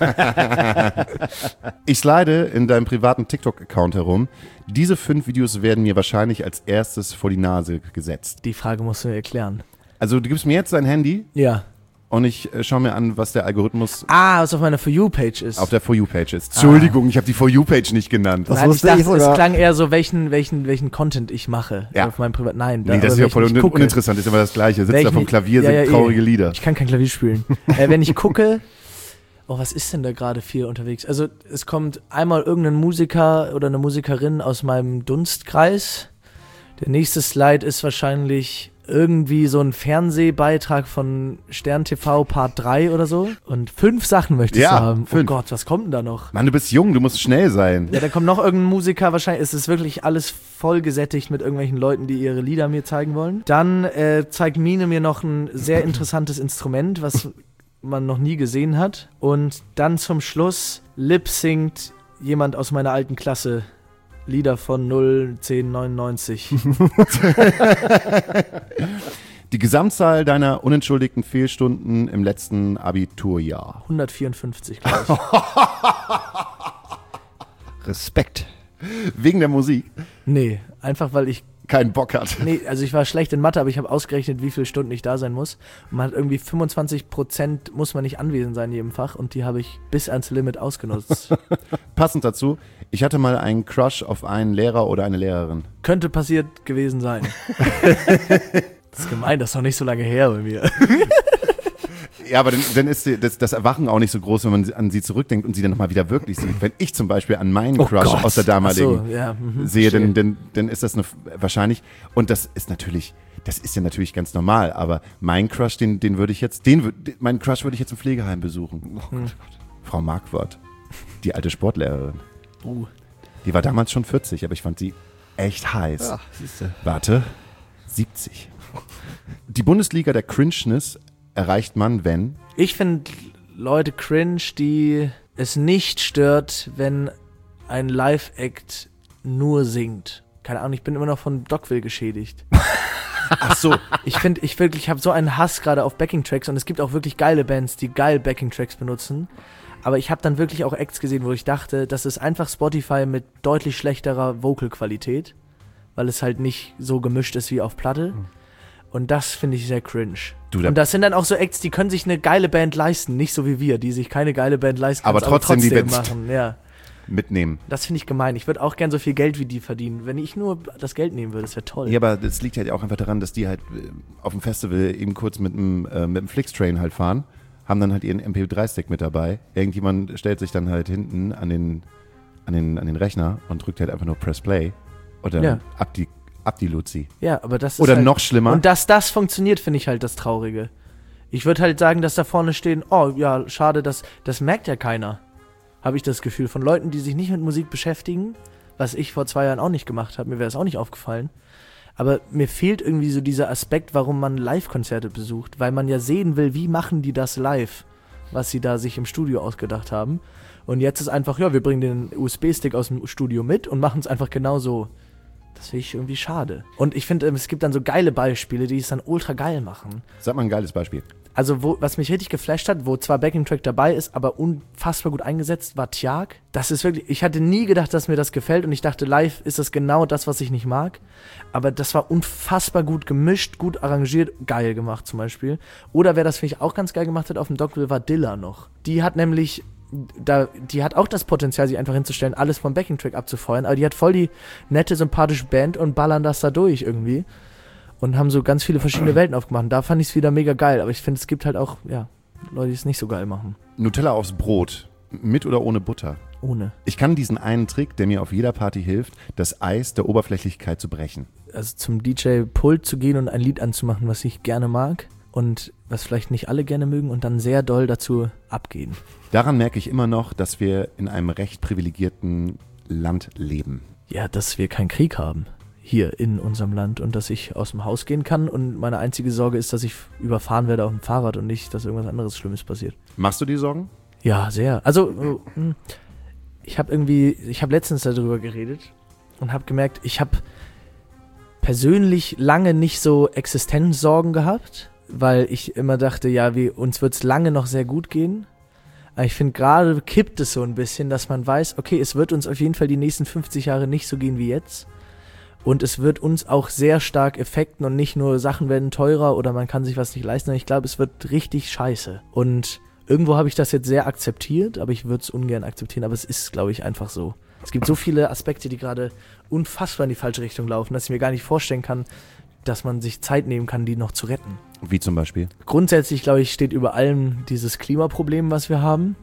Ich slide in deinem privaten TikTok-Account herum. Diese fünf Videos werden mir wahrscheinlich als erstes vor die Nase gesetzt. Die Frage musst du mir erklären. Also du gibst mir jetzt dein Handy Ja. und ich äh, schaue mir an, was der Algorithmus Ah, was auf meiner For You-Page ist. auf der For You-Page ist. Entschuldigung, ich habe die For You-Page nicht genannt. Das Nein, ich wusste dachte, ich sogar. es klang eher so, welchen, welchen, welchen Content ich mache Ja. auf meinem Privat. Nein, Nee, da- das ist oder ja voll welchen un ich gucke. uninteressant, ist immer das Gleiche. Sitzt da Welchen vom ich- Klavier, ja, singt ja, eh. traurige Lieder. Ich kann kein Klavier spielen. äh, wenn ich gucke, oh, was ist denn da gerade viel unterwegs? Also es kommt einmal irgendein Musiker oder eine Musikerin aus meinem Dunstkreis. Der nächste Slide ist wahrscheinlich irgendwie so ein Fernsehbeitrag von Stern T V Part drei oder so. Und fünf Sachen möchtest Ja, du haben. fünf. Oh Gott, was kommt denn da noch? Mann, du bist jung, du musst schnell sein. Ja, da kommt noch irgendein Musiker, wahrscheinlich ist es wirklich alles voll gesättigt mit irgendwelchen Leuten, die ihre Lieder mir zeigen wollen. Dann äh, zeigt Mine mir noch ein sehr interessantes Instrument, was man noch nie gesehen hat. Und dann zum Schluss lip-singt jemand aus meiner alten Klasse Lieder von null zehn neunundneunzig. Die Gesamtzahl deiner unentschuldigten Fehlstunden im letzten Abiturjahr. hundertvierundfünfzig, glaube ich. Respekt. Wegen der Musik Nee, einfach weil ich keinen Bock hat. Nee, also ich war schlecht in Mathe, aber ich habe ausgerechnet, wie viele Stunden ich da sein muss. Und man hat irgendwie fünfundzwanzig Prozent muss man nicht anwesend sein in jedem Fach und die habe ich bis ans Limit ausgenutzt. Passend dazu, ich hatte mal einen Crush auf einen Lehrer oder eine Lehrerin. Könnte passiert gewesen sein. Das ist gemein, das ist noch nicht so lange her bei mir. Ja, aber dann, dann ist die, das, das Erwachen auch nicht so groß, wenn man an sie zurückdenkt und sie dann nochmal wieder wirklich sieht. Wenn ich zum Beispiel an meinen Oh Crush Gott. aus der damaligen Ach so, ja, mhm, sehe, verstehe. dann, dann, dann ist das eine, wahrscheinlich, und das ist natürlich, das ist ja natürlich ganz normal, aber mein Crush, den, den würde ich jetzt, den, wür- den, meinen Crush würde ich jetzt im Pflegeheim besuchen. Oh Hm. Gott. Frau Marquardt, die alte Sportlehrerin. Uh. Die war damals schon vierzig, aber ich fand sie echt heiß. Ja, siehste. Warte, siebzig. Die Bundesliga der Cringeness erreicht man, wenn Ich finde Leute cringe, die es nicht stört, wenn ein Live-Act nur singt. Keine Ahnung, ich bin immer noch von Dogville geschädigt. Ach so. Ich finde, ich wirklich habe so einen Hass gerade auf Backing-Tracks und es gibt auch wirklich geile Bands, die geil Backing-Tracks benutzen. Aber ich habe dann wirklich auch Acts gesehen, wo ich dachte, das ist einfach Spotify mit deutlich schlechterer Vocal-Qualität, weil es halt nicht so gemischt ist wie auf Platte. Mhm. Und das finde ich sehr cringe. Du, da und das sind dann auch so Acts, die können sich eine geile Band leisten, nicht so wie wir, die sich keine geile Band leisten können, aber trotzdem, aber trotzdem die machen. Ja. Mitnehmen. Das finde ich gemein. Ich würde auch gern so viel Geld wie die verdienen. Wenn ich nur das Geld nehmen würde, das wäre toll. Ja, aber das liegt halt auch einfach daran, dass die halt auf dem Festival eben kurz mit dem, äh, mit dem Flixtrain halt fahren, haben dann halt ihren M P drei Stick mit dabei. Irgendjemand stellt sich dann halt hinten an den, an den, an den Rechner und drückt halt einfach nur Press Play und dann ja. ab die, ab die Luzi. Ja, aber das ist Oder halt, noch schlimmer. Und dass das funktioniert, finde ich halt das Traurige. Ich würde halt sagen, dass da vorne stehen, oh ja, schade, das, das merkt ja keiner. Habe ich das Gefühl, von Leuten, die sich nicht mit Musik beschäftigen, was ich vor zwei Jahren auch nicht gemacht habe, mir wäre es auch nicht aufgefallen. Aber mir fehlt irgendwie so dieser Aspekt, warum man Live-Konzerte besucht, weil man ja sehen will, wie machen die das live, was sie da sich im Studio ausgedacht haben. Und jetzt ist einfach, ja, wir bringen den U S B-Stick aus dem Studio mit und machen es einfach genau so. Das finde ich irgendwie schade. Und ich finde, es gibt dann so geile Beispiele, die es dann ultra geil machen. Sag mal ein geiles Beispiel. Also, wo, was mich richtig geflasht hat, wo zwar Backing-Track dabei ist, aber unfassbar gut eingesetzt, war Tjag. Das ist wirklich, ich hatte nie gedacht, dass mir das gefällt und ich dachte, live ist das genau das, was ich nicht mag. Aber das war unfassbar gut gemischt, gut arrangiert, geil gemacht zum Beispiel. Oder wer das, finde ich, auch ganz geil gemacht hat auf dem Dockville, war Dilla noch. Die hat nämlich, da, die hat auch das Potenzial, sich einfach hinzustellen, alles vom Backing-Track abzufeuern, aber die hat voll die nette, sympathische Band und ballern das da durch irgendwie. Und haben so ganz viele verschiedene Welten aufgemacht. Da fand ich es wieder mega geil. Aber ich finde, es gibt halt auch, ja, Leute, die es nicht so geil machen. Nutella aufs Brot. Mit oder ohne Butter? Ohne. Ich kann diesen einen Trick, der mir auf jeder Party hilft, das Eis der Oberflächlichkeit zu brechen. Also zum D J-Pult zu gehen und ein Lied anzumachen, was ich gerne mag. Und was vielleicht nicht alle gerne mögen. Und dann sehr doll dazu abgehen. Daran merke ich immer noch, dass wir in einem recht privilegierten Land leben. Ja, dass wir keinen Krieg haben. Hier in unserem Land und dass ich aus dem Haus gehen kann und meine einzige Sorge ist, dass ich überfahren werde auf dem Fahrrad und nicht, dass irgendwas anderes Schlimmes passiert. Machst du dir Sorgen? Ja, sehr. Also ich habe irgendwie, ich habe letztens darüber geredet und habe gemerkt, ich habe persönlich lange nicht so Existenzsorgen gehabt, weil ich immer dachte, ja, wie, uns wird es lange noch sehr gut gehen. Aber ich finde, gerade kippt es so ein bisschen, dass man weiß, okay, es wird uns auf jeden Fall die nächsten fünfzig Jahre nicht so gehen wie jetzt. Und es wird uns auch sehr stark affekten und nicht nur Sachen werden teurer oder man kann sich was nicht leisten. Ich glaube, es wird richtig scheiße. Und irgendwo habe ich das jetzt sehr akzeptiert, aber ich würde es ungern akzeptieren. Aber es ist, glaube ich, einfach so. Es gibt so viele Aspekte, die gerade unfassbar in die falsche Richtung laufen, dass ich mir gar nicht vorstellen kann, dass man sich Zeit nehmen kann, die noch zu retten. Wie zum Beispiel? Grundsätzlich, glaube ich, steht über allem dieses Klimaproblem, was wir haben.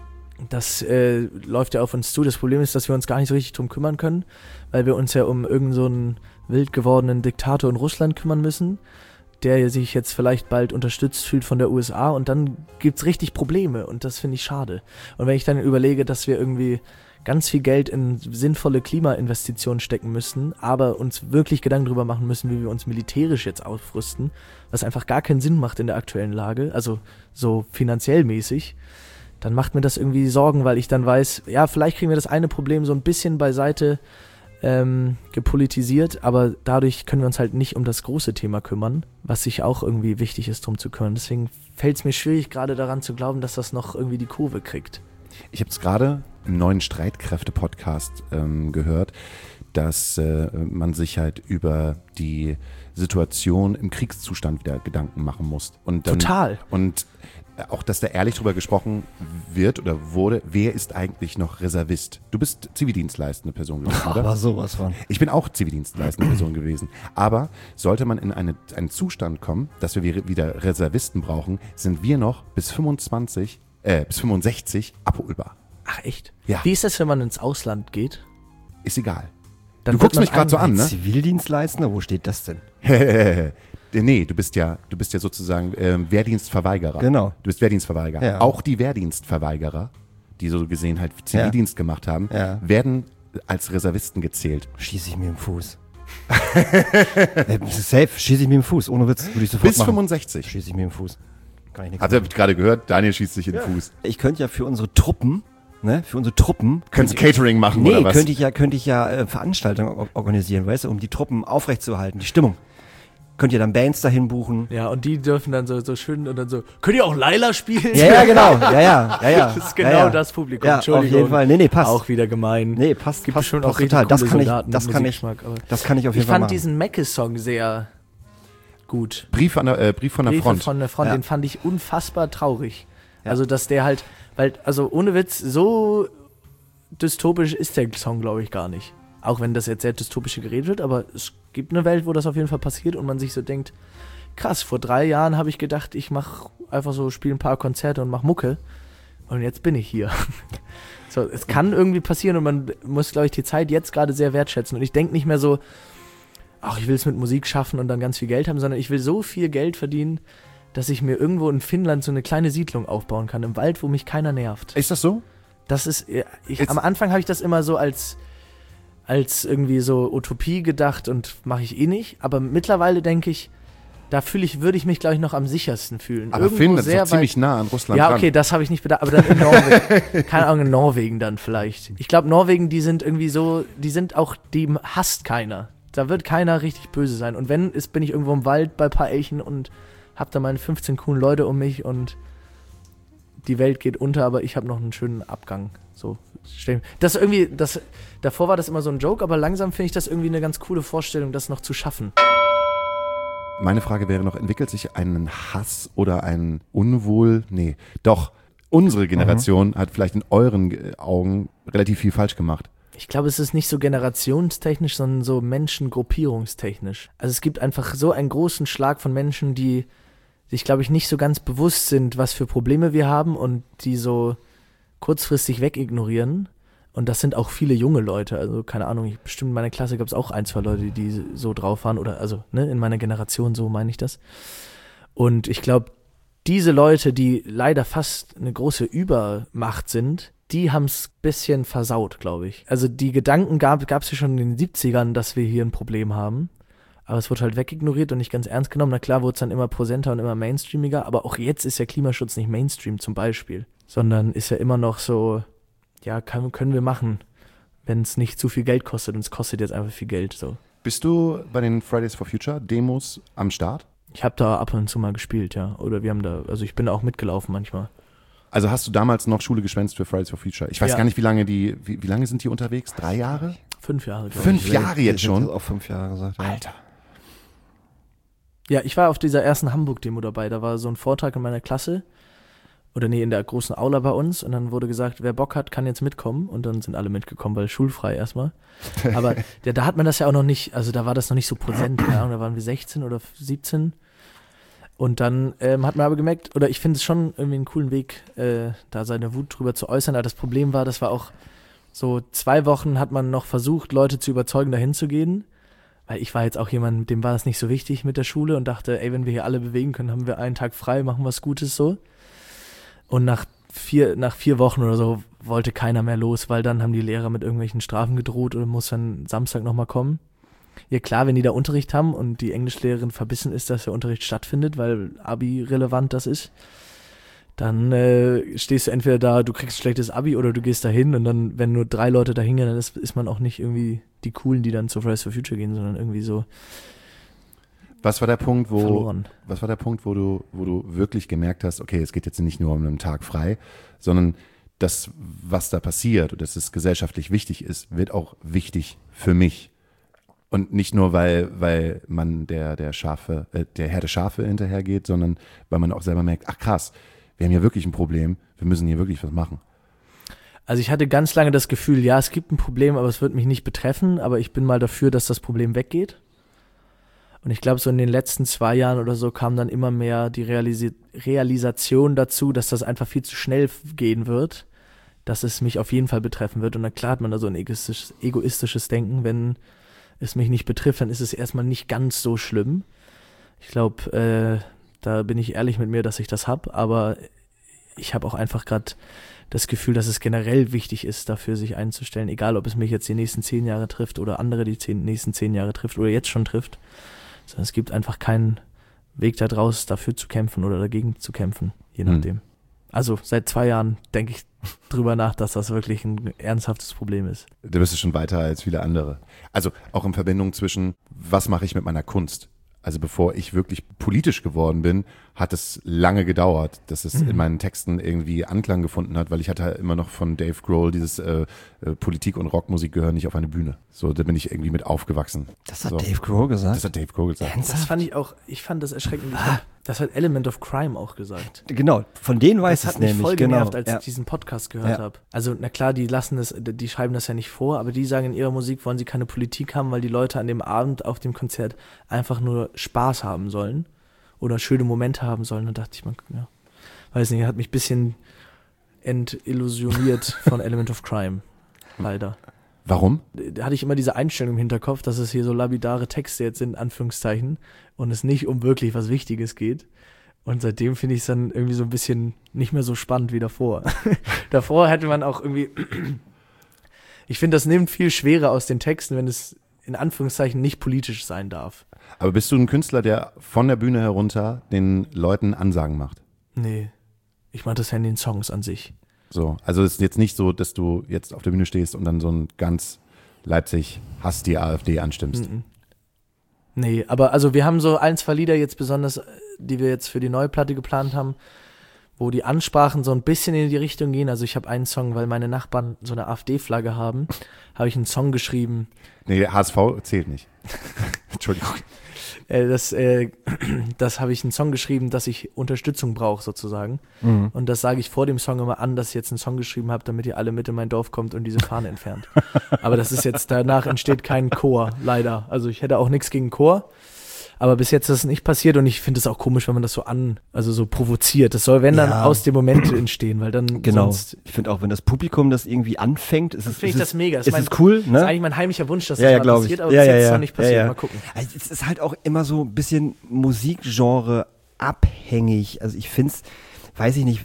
Das äh, läuft ja auf uns zu. Das Problem ist, dass wir uns gar nicht so richtig drum kümmern können, weil wir uns ja um irgend so einen wild gewordenen Diktator in Russland kümmern müssen, der sich jetzt vielleicht bald unterstützt fühlt von der U S A und dann gibt's richtig Probleme und das finde ich schade. Und wenn ich dann überlege, dass wir irgendwie ganz viel Geld in sinnvolle Klimainvestitionen stecken müssen, aber uns wirklich Gedanken darüber machen müssen, wie wir uns militärisch jetzt aufrüsten, was einfach gar keinen Sinn macht in der aktuellen Lage, also so finanziell mäßig, dann macht mir das irgendwie Sorgen, weil ich dann weiß, ja, vielleicht kriegen wir das eine Problem so ein bisschen beiseite ähm, gepolitisiert, aber dadurch können wir uns halt nicht um das große Thema kümmern, was sich auch irgendwie wichtig ist, drum zu kümmern. Deswegen fällt es mir schwierig, gerade daran zu glauben, dass das noch irgendwie die Kurve kriegt. Ich habe es gerade im neuen Streitkräfte-Podcast ähm, gehört, dass äh, man sich halt über die Situation im Kriegszustand wieder Gedanken machen muss. Und dann, Total. Und auch, dass da ehrlich drüber gesprochen wird oder wurde, wer ist eigentlich noch Reservist? Du bist zivildienstleistende Person gewesen, oder? Aber sowas von. Ich bin auch zivildienstleistende Person gewesen. Aber sollte man in eine, einen Zustand kommen, dass wir wieder Reservisten brauchen, sind wir noch bis fünfundzwanzig, äh, bis fünfundsechzig abholbar. Ach echt? Ja. Wie ist das, wenn man ins Ausland geht? Ist egal. Dann du guckst mich gerade so an, ne? Zivildienstleistender? Wo steht das denn? Nee, du bist ja, du bist ja sozusagen ähm, Wehrdienstverweigerer. Genau. Du bist Wehrdienstverweigerer. Ja. Auch die Wehrdienstverweigerer, die so gesehen halt Zivildienst ja. gemacht haben, ja. werden als Reservisten gezählt. Schieße ich mir im Fuß. äh, safe, schieße ich mir im Fuß. Ohne Witz, würde ich sofort Bis machen. fünfundsechzig. Schieße ich mir im Fuß. Kann ich nichts Also, hab ich gerade gehört, Daniel schießt sich in den ja. Fuß. Ich könnte ja für unsere Truppen, ne, für unsere Truppen. Könntest Catering machen nee, oder was? könnte ich ja, könnte ich ja äh, Veranstaltungen organisieren, weißt du, um die Truppen aufrechtzuerhalten, die Stimmung. könnt ihr dann Bands dahin buchen. Ja, und die dürfen dann so, so schön und dann so, könnt ihr auch Laila spielen? Ja, ja, genau. Ja, ja, ja, ja. Das ist genau ja, ja. das Publikum. Ja, Entschuldigung. auf jeden Fall. Nee, nee, passt. Auch wieder gemein. Nee, passt, Gibt passt, schon passt auch richtig total. coole Das kann ich, Soldaten das mit kann ich, Musikgeschmack, aber das kann ich auf jeden ich Fall fand machen. diesen Meckes-Song sehr gut. Brief, an der, äh, Brief von der Briefe Front. von der Front, Ja. den fand ich unfassbar traurig. Ja. Also, dass der halt, weil, also ohne Witz, so dystopisch ist der Song, glaube ich, gar nicht. Auch wenn das jetzt sehr dystopisch geredet wird, aber es gibt eine Welt, wo das auf jeden Fall passiert und man sich so denkt, krass, vor drei Jahren habe ich gedacht, ich mache einfach so, spiele ein paar Konzerte und mache Mucke und jetzt bin ich hier. So, es kann irgendwie passieren und man muss, glaube ich, die Zeit jetzt gerade sehr wertschätzen und ich denke nicht mehr so, ach, ich will es mit Musik schaffen und dann ganz viel Geld haben, sondern ich will so viel Geld verdienen, dass ich mir irgendwo in Finnland so eine kleine Siedlung aufbauen kann, im Wald, wo mich keiner nervt. Ist das so? Das ist, ich, Jetzt- am Anfang habe ich das immer so als, als irgendwie so Utopie gedacht und mache ich eh nicht, aber mittlerweile denke ich, da fühle ich, würde ich mich, glaube ich, noch am sichersten fühlen. Aber Irgendwo Finnland ist sehr doch ziemlich weit- nah an Russland Ja, dran. okay, das habe ich nicht bedacht, aber dann in Norwegen. Keine Ahnung, in Norwegen dann vielleicht. Ich glaube, Norwegen, die sind irgendwie so, die sind auch, die hasst keiner. Da wird keiner richtig böse sein. Und wenn, ist, bin ich irgendwo im Wald bei ein paar Elchen und hab da meine fünfzehn coolen Leute um mich und die Welt geht unter, aber ich habe noch einen schönen Abgang. So, stell- das irgendwie, das, davor war das immer so ein Joke, aber langsam finde ich das irgendwie eine ganz coole Vorstellung, das noch zu schaffen. Meine Frage wäre noch, entwickelt sich ein Hass oder ein Unwohl? Nee, doch. Unsere Generation hat vielleicht in euren äh, Augen relativ viel falsch gemacht. Ich glaube, es ist nicht so generationstechnisch, sondern so menschengruppierungstechnisch. Also es gibt einfach so einen großen Schlag von Menschen, die sich, glaube ich, nicht so ganz bewusst sind, was für Probleme wir haben und die so kurzfristig wegignorieren. Und das sind auch viele junge Leute. Also keine Ahnung, ich, bestimmt in meiner Klasse gab es auch ein, zwei Leute, die so drauf waren. Oder also ne, in meiner Generation, so meine ich das. Und ich glaube, diese Leute, die leider fast eine große Übermacht sind, die haben es ein bisschen versaut, glaube ich. Also die Gedanken gab es ja schon in den siebzigern, dass wir hier ein Problem haben. Aber es wurde halt wegignoriert und nicht ganz ernst genommen. Na klar, wurde es dann immer präsenter und immer mainstreamiger. Aber auch jetzt ist ja Klimaschutz nicht Mainstream zum Beispiel. Sondern ist ja immer noch so, ja, kann, können wir machen, wenn es nicht zu viel Geld kostet. Und es kostet jetzt einfach viel Geld. So. Bist du bei den Fridays for Future Demos am Start? Ich habe da ab und zu mal gespielt, ja. Oder wir haben da, also ich bin da auch mitgelaufen manchmal. Also hast du damals noch Schule geschwänzt für Fridays for Future? Ich weiß Ja. gar nicht, wie lange die, wie, wie lange sind die unterwegs? Drei Jahre? Fünf Jahre, glaube Fünf ich. Jahre jetzt Ich schon? hätte auch fünf Jahre gesagt. Ja. Alter. Ja, ich war auf dieser ersten Hamburg-Demo dabei. Da war so ein Vortrag in meiner Klasse. Oder nee, in der großen Aula bei uns. Und dann wurde gesagt, wer Bock hat, kann jetzt mitkommen. Und dann sind alle mitgekommen, weil schulfrei erstmal. Aber ja, da hat man das ja auch noch nicht, also da war das noch nicht so präsent. Keine Ahnung, da waren wir sechzehn oder siebzehn. Und dann ähm, hat man aber gemerkt, oder ich finde es schon irgendwie einen coolen Weg, äh, da seine Wut drüber zu äußern. Aber das Problem war, das war auch so zwei Wochen hat man noch versucht, Leute zu überzeugen, dahin zu gehen. Weil ich war jetzt auch jemand, dem war das nicht so wichtig mit der Schule und dachte, ey, wenn wir hier alle bewegen können, haben wir einen Tag frei, machen was Gutes so. Und nach vier, nach vier Wochen oder so wollte keiner mehr los, weil dann haben die Lehrer mit irgendwelchen Strafen gedroht oder muss dann Samstag nochmal kommen. Ja klar, wenn die da Unterricht haben und die Englischlehrerin verbissen ist, dass der Unterricht stattfindet, weil Abi relevant das ist, dann äh, stehst du entweder da, du kriegst ein schlechtes Abi oder du gehst da hin und dann, wenn nur drei Leute da hingehen, dann ist, ist man auch nicht irgendwie die Coolen, die dann zu Fridays for Future gehen, sondern irgendwie so Was war der Punkt, wo, verloren. was war der Punkt, wo du, wo du wirklich gemerkt hast, okay, es geht jetzt nicht nur um einen Tag frei, sondern das, was da passiert und dass es gesellschaftlich wichtig ist, wird auch wichtig für mich. Und nicht nur, weil, weil man der, der Schafe, äh, der Herde Schafe hinterhergeht, sondern weil man auch selber merkt, ach krass, wir haben hier wirklich ein Problem, wir müssen hier wirklich was machen. Also ich hatte ganz lange das Gefühl, ja, es gibt ein Problem, aber es wird mich nicht betreffen, aber ich bin mal dafür, dass das Problem weggeht. Und ich glaube, so in den letzten zwei Jahren oder so kam dann immer mehr die Realisi- Realisation dazu, dass das einfach viel zu schnell gehen wird, dass es mich auf jeden Fall betreffen wird. Und dann klar hat man da so ein egoistisches, egoistisches Denken, wenn es mich nicht betrifft, dann ist es erstmal nicht ganz so schlimm. Ich glaube, äh, da bin ich ehrlich mit mir, dass ich das habe, aber ich habe auch einfach gerade das Gefühl, dass es generell wichtig ist, dafür sich einzustellen, egal ob es mich jetzt die nächsten zehn Jahre trifft oder andere die zehn, nächsten zehn Jahre trifft oder jetzt schon trifft. Sondern es gibt einfach keinen Weg da draus, dafür zu kämpfen oder dagegen zu kämpfen, je nachdem. Hm. Also seit zwei Jahren denke ich drüber nach, dass das wirklich ein ernsthaftes Problem ist. Da bist du schon weiter als viele andere. Also auch in Verbindung zwischen, was mache ich mit meiner Kunst? Also bevor ich wirklich politisch geworden bin, hat es lange gedauert, dass es mhm. in meinen Texten irgendwie Anklang gefunden hat, weil ich hatte immer noch von Dave Grohl dieses äh, äh, Politik und Rockmusik gehören nicht auf eine Bühne. So, da bin ich irgendwie mit aufgewachsen. Das hat so. Dave Grohl gesagt? Das hat Dave Grohl gesagt. Das fand ich auch, ich fand das erschreckend. Ah. Das hat Element of Crime auch gesagt. Genau, von denen weiß das ich es nämlich. Das hat mich voll genau. genervt, als ja. ich diesen Podcast gehört ja. habe. Also na klar, die lassen das, die schreiben das ja nicht vor, aber die sagen in ihrer Musik, wollen sie keine Politik haben, weil die Leute an dem Abend auf dem Konzert einfach nur Spaß haben sollen oder schöne Momente haben sollen. Da dachte ich mal, ja, weiß nicht, hat mich ein bisschen entillusioniert von Element of Crime, leider. Warum? Da hatte ich immer diese Einstellung im Hinterkopf, dass es hier so labidare Texte jetzt sind, in Anführungszeichen, und es nicht um wirklich was Wichtiges geht. Und seitdem finde ich es dann irgendwie so ein bisschen nicht mehr so spannend wie davor. Davor hätte man auch irgendwie, ich finde, das nimmt viel schwerer aus den Texten, wenn es in Anführungszeichen nicht politisch sein darf. Aber bist du ein Künstler, der von der Bühne herunter den Leuten Ansagen macht? Nee, ich mache das ja in den Songs an sich. So, also es ist jetzt nicht so, dass du jetzt auf der Bühne stehst und dann so ein ganz Leipzig Hass die AfD anstimmst. Mm-mm. Nee, aber also wir haben so ein, zwei Lieder jetzt besonders, die wir jetzt für die neue Platte geplant haben, wo die Ansprachen so ein bisschen in die Richtung gehen. Also ich habe einen Song, weil meine Nachbarn so eine AfD-Flagge haben, habe ich einen Song geschrieben. Nee, H S V zählt nicht. Entschuldigung. Äh, das äh, das habe ich einen Song geschrieben, dass ich Unterstützung brauche sozusagen. Mhm. Und das sage ich vor dem Song immer an, dass ich jetzt einen Song geschrieben habe, damit ihr alle mit in mein Dorf kommt und diese Fahne entfernt. Aber das ist jetzt, danach entsteht kein Chor, leider. Also ich hätte auch nichts gegen Chor. Aber bis jetzt ist das nicht passiert und ich finde es auch komisch, wenn man das so an, also so provoziert. Das soll, wenn dann ja. aus dem Moment entstehen, weil dann genau. sonst... Ich finde auch, wenn das Publikum das irgendwie anfängt, ist es, finde ich ist das mega. Ist, ist mein, es cool, ne? Das ist eigentlich mein heimlicher Wunsch, dass das ja, ja, mal passiert, ich. aber ja, bis ja, jetzt ja. ist noch nicht passiert. Ja, ja. Mal gucken. Also es ist halt auch immer so ein bisschen Musikgenre abhängig. Also ich finde es, weiß ich nicht,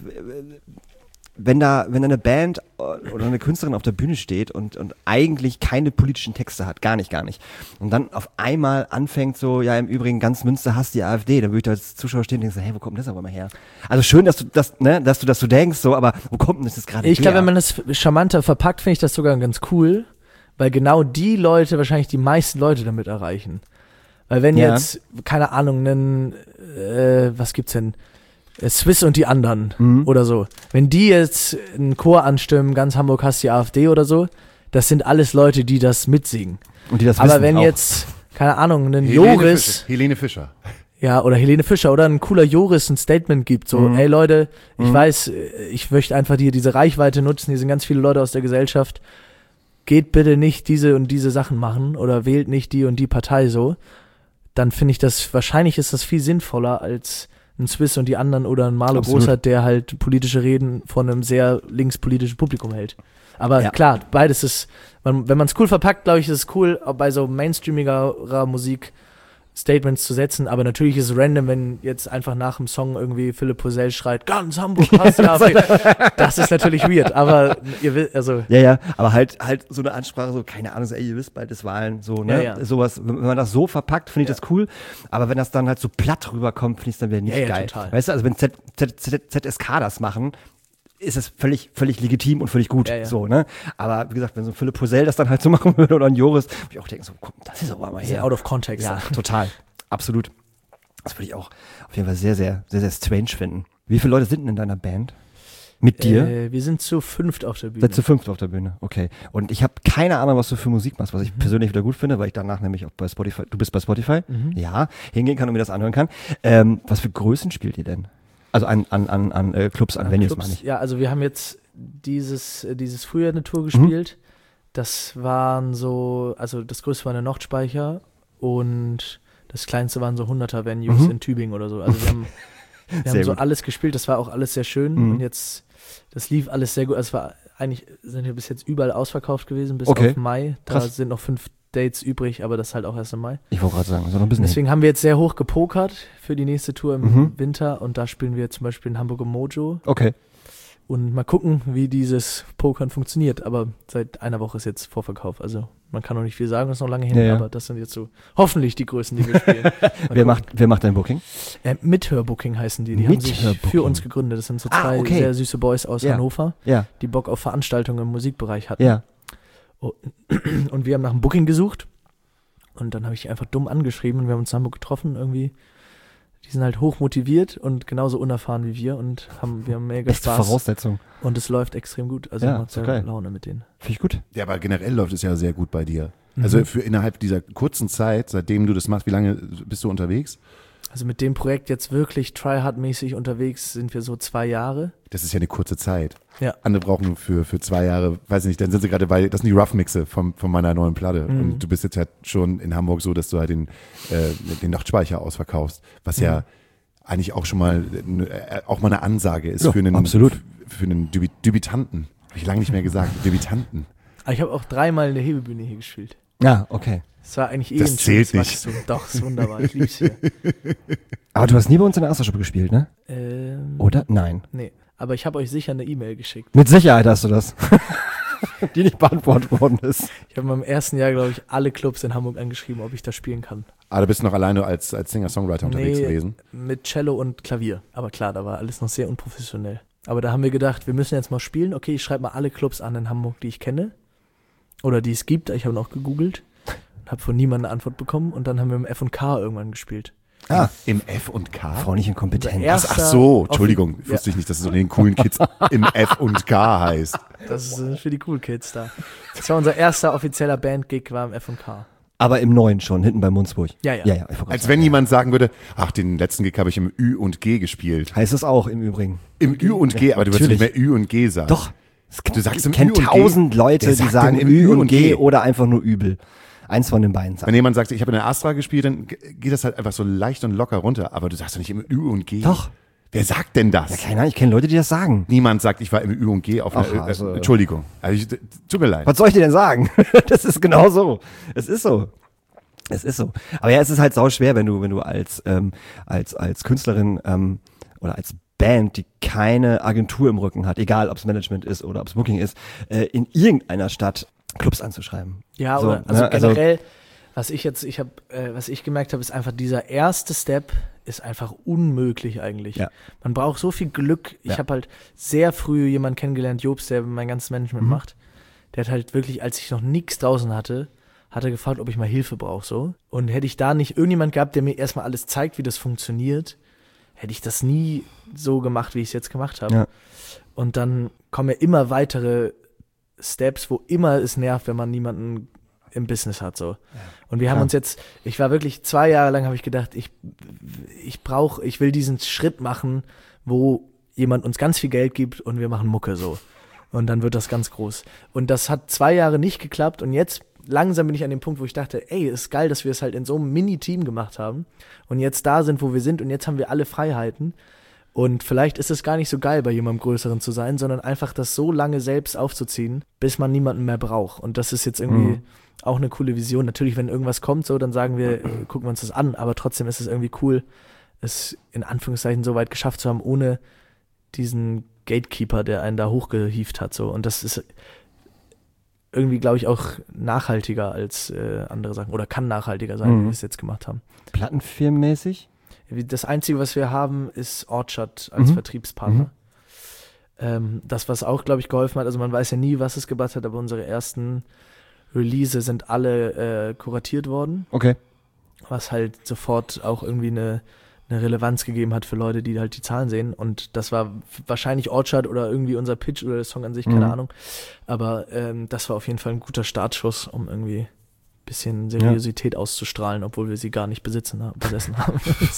wenn da, wenn da eine Band oder eine Künstlerin auf der Bühne steht und, und eigentlich keine politischen Texte hat, gar nicht, gar nicht. Und dann auf einmal anfängt so, ja, im Übrigen ganz Münster hasst die AfD, dann würde ich da als Zuschauer stehen und denken so, hey, wo kommt das aber mal her? Also schön, dass du das, ne, dass du das so denkst, so, aber wo kommt denn das jetzt gerade her? Ich glaube, wenn man das charmanter verpackt, finde ich das sogar ganz cool, weil genau die Leute wahrscheinlich die meisten Leute damit erreichen. Weil wenn ja. jetzt, keine Ahnung, einen, äh, was gibt's denn? Swiss und die anderen mhm. oder so. Wenn die jetzt einen Chor anstimmen, ganz Hamburg hasst die AfD oder so, das sind alles Leute, die das mitsingen. Und die das Aber wissen wenn auch. jetzt, keine Ahnung, ein Helene Joris, Fischer. Helene Fischer. ja, oder Helene Fischer oder ein cooler Joris ein Statement gibt, so, mhm. ey Leute, ich mhm. weiß, ich möchte einfach die, diese Reichweite nutzen, hier sind ganz viele Leute aus der Gesellschaft, geht bitte nicht diese und diese Sachen machen oder wählt nicht die und die Partei so, dann finde ich das, wahrscheinlich ist das viel sinnvoller als ein Swiss und die anderen oder ein Marlo Absolut. Großert, der halt politische Reden von einem sehr linkspolitischen Publikum hält. Aber ja. klar, beides ist, man, wenn man es cool verpackt, glaube ich, ist es cool, auch bei so mainstreamiger Musik Statements zu setzen, aber natürlich ist es random, wenn jetzt einfach nach dem Song irgendwie Philipp Posell schreit, ganz Hamburg hasst die AfD. Das ist natürlich weird, aber ihr wisst, also. Ja, ja, aber halt, halt so eine Ansprache, so, keine Ahnung, so, ey, ihr wisst bald ist Wahlen, so, ne, ja, ja. sowas, wenn man das so verpackt, finde ich ja. das cool, aber wenn das dann halt so platt rüberkommt, finde ich es dann wieder nicht ja, ja, geil. Total. Weißt du, also wenn Z, Z, Z, Z S K das machen, ist es völlig, völlig legitim und völlig gut, ja, ja. so, ne, aber wie gesagt, wenn so ein Philipp Posell das dann halt so machen würde oder ein Joris, würde ich auch denken, so, komm, das ist aber mal Sehr her. out of context. Ja, total. Absolut. Das würde ich auch auf jeden Fall sehr, sehr, sehr, sehr strange finden. Wie viele Leute sind denn in deiner Band? Mit dir? Äh, wir sind zu fünft auf der Bühne. Seid zu fünft auf der Bühne, okay. Und ich habe keine Ahnung, was du für Musik machst, was ich mhm. persönlich wieder gut finde, weil ich danach nämlich auch bei Spotify, du bist bei Spotify, mhm. ja, hingehen kann und mir das anhören kann. Ähm, was für Größen spielt ihr denn? Also an, an, an, an äh, Clubs, an, an Venues meine ich. Ja, also wir haben jetzt dieses, äh, dieses Frühjahr eine Tour gespielt. Mhm. Das waren so, also das größte war eine Nordspeicher und das kleinste waren so hunderter Venues mhm. in Tübingen oder so. Also wir haben, wir haben so alles gespielt, das war auch alles sehr schön mhm. und jetzt, das lief alles sehr gut. Also es war eigentlich, sind wir bis jetzt überall ausverkauft gewesen, bis okay. auf Mai. Da Krass. sind noch fünf Dates übrig, aber das ist halt auch erst im Mai. Ich wollte gerade sagen, also noch ein bisschen. Deswegen haben wir jetzt sehr hoch gepokert für die nächste Tour im mhm. Winter und da spielen wir zum Beispiel in Hamburg im Mojo. Okay. Und mal gucken, wie dieses Pokern funktioniert. Aber seit einer Woche ist jetzt Vorverkauf. Also man kann noch nicht viel sagen, das ist noch lange hin. Ja, ja. Aber das sind jetzt so hoffentlich die Größen, die wir spielen. wer, macht, wer macht dein Booking? Äh, Mithörbooking heißen die. Die haben sich für uns gegründet. Das sind so zwei ah, okay. sehr süße Boys aus ja. Hannover, ja. die Bock auf Veranstaltungen im Musikbereich hatten. Ja. Und wir haben nach einem Booking gesucht. Und dann habe ich einfach dumm angeschrieben und wir haben uns in Hamburg getroffen irgendwie. Die sind halt hoch motiviert und genauso unerfahren wie wir und haben, wir haben mega Beste Spaß. Voraussetzung. Und es läuft extrem gut. Also Ja, macht sehr geil. Laune mit denen. Finde ich gut. Ja, aber generell läuft es ja sehr gut bei dir. Also Mhm. für innerhalb dieser kurzen Zeit, seitdem du das machst, wie lange bist du unterwegs? Also mit dem Projekt jetzt wirklich tryhard-mäßig unterwegs sind wir so zwei Jahre. Das ist ja eine kurze Zeit. Ja. Andere brauchen für, für zwei Jahre, weiß ich nicht, dann sind sie gerade bei, das sind die Rough-Mixe von, von meiner neuen Platte. Mhm. Und du bist jetzt halt schon in Hamburg so, dass du halt den, äh, den Nachtspeicher ausverkaufst, was ja Mhm. eigentlich auch schon mal, äh, auch mal eine Ansage ist Ja, für einen, absolut. für einen Debü- Debütanten. Habe ich lange nicht mehr gesagt, Debütanten. Aber ich habe auch dreimal in der Hebebühne hier gespielt. Ja, okay. Es war eigentlich eh Das ein zählt schönes nicht. Wachstum. Doch, ist wunderbar. Ich lieb's hier. Aber du hast nie bei uns in der Astra-Schuppe gespielt, ne? Ähm, Oder? Nein. Nee, aber ich habe euch sicher eine E-Mail geschickt. Mit Sicherheit hast du das. Die nicht beantwortet worden ist. Ich habe in meinem ersten Jahr, glaube ich, alle Clubs in Hamburg angeschrieben, ob ich da spielen kann. Ah, du bist noch alleine als, als Singer-Songwriter unterwegs Nee, gewesen. mit Cello und Klavier. Aber klar, da war alles noch sehr unprofessionell. Aber da haben wir gedacht, wir müssen jetzt mal spielen. Okay, ich schreibe mal alle Clubs an in Hamburg, die ich kenne. Oder die es gibt. Ich habe noch gegoogelt. Habe von niemandem eine Antwort bekommen. Und dann haben wir im F und K irgendwann gespielt. Ah, Im F und K? Frau nicht inkompetent. Unser erster- Ach so, Offi- Entschuldigung, Ja. wusste ich nicht, dass es unter den coolen Kids im F und K heißt. Das ist äh, für die Cool Kids da. Das war unser erster offizieller Band-Gig, war im F und K. Aber im Neuen schon, hinten bei Munzburg. Ja, ja. ja, ja ich wollte Als gerade wenn sagen. jemand sagen würde, ach, den letzten Gig habe ich im Ü und G gespielt. Heißt es auch im Übrigen. Im Ü und G, aber du würdest nicht natürlich. mehr Ü und G sagen. Doch. Es Du sagst im ich kenn Ü und G? tausend Leute, Wer die sagt sagen denn im Ü Ü und und G G? oder einfach nur übel. Eins von den beiden Wenn Sachen. jemand sagt, ich habe in der Astra gespielt, dann g- geht das halt einfach so leicht und locker runter. Aber du sagst doch nicht im Ü und G. Doch. Wer sagt denn das? Ja, keine Ahnung, ich kenne Leute, die das sagen. Niemand sagt, ich war im Ü und G auf einer, Ach, also- äh, Entschuldigung. Also ich, tut mir leid. Was soll ich dir denn sagen? Das ist genau so. Es ist so. Es ist so. Aber ja, es ist halt sau schwer, wenn du, wenn du als, ähm, als, als Künstlerin ähm, oder als Band, die keine Agentur im Rücken hat, egal ob es Management ist oder ob es Booking ist, äh, in irgendeiner Stadt Clubs anzuschreiben. Ja, So, oder, also ne, also- generell, was ich jetzt, ich habe, äh, was ich gemerkt habe, ist einfach dieser erste Step ist einfach unmöglich eigentlich. Ja. Man braucht so viel Glück. Ich Ja. habe halt sehr früh jemanden kennengelernt, Jobs, der mein ganzes Management Mhm. macht. Der hat halt wirklich, als ich noch nichts draußen hatte, hat er gefragt, ob ich mal Hilfe brauche, so. Und hätte ich da nicht irgendjemand gehabt, der mir erstmal alles zeigt, wie das funktioniert, hätte ich das nie so gemacht, wie ich es jetzt gemacht habe. Ja. Und dann kommen ja immer weitere Steps, wo immer es nervt, wenn man niemanden im Business hat, so. Und wir haben Ja. uns jetzt, ich war wirklich zwei Jahre lang, habe ich gedacht, ich, ich brauche, ich will diesen Schritt machen, wo jemand uns ganz viel Geld gibt und wir machen Mucke, so. Und dann wird das ganz groß. Und das hat zwei Jahre nicht geklappt und jetzt langsam bin ich an dem Punkt, wo ich dachte, ey, ist geil, dass wir es halt in so einem Mini-Team gemacht haben und jetzt da sind, wo wir sind und jetzt haben wir alle Freiheiten. Und vielleicht ist es gar nicht so geil, bei jemandem Größeren zu sein, sondern einfach das so lange selbst aufzuziehen, bis man niemanden mehr braucht. Und das ist jetzt irgendwie Mhm. auch eine coole Vision. Natürlich, wenn irgendwas kommt, so, dann sagen wir, äh, gucken wir uns das an, aber trotzdem ist es irgendwie cool, es in Anführungszeichen so weit geschafft zu haben, ohne diesen Gatekeeper, der einen da hochgehievt hat, so. Und das ist irgendwie, glaube ich, auch nachhaltiger als äh, andere Sachen oder kann nachhaltiger sein, Mhm. wie wir es jetzt gemacht haben. Plattenfirmenmäßig? Das Einzige, was wir haben, ist Orchard als Mhm. Vertriebspartner. Mhm. Ähm, das, was auch, glaube ich, geholfen hat, also man weiß ja nie, was es gebracht hat, aber unsere ersten Release sind alle äh, kuratiert worden, Okay. was halt sofort auch irgendwie eine, eine Relevanz gegeben hat für Leute, die halt die Zahlen sehen. Und das war wahrscheinlich Orchard oder irgendwie unser Pitch oder der Song an sich, keine Mhm. Ahnung. Aber ähm, das war auf jeden Fall ein guter Startschuss, um irgendwie ein bisschen Seriosität auszustrahlen, obwohl wir sie gar nicht besitzen, ha- besessen haben.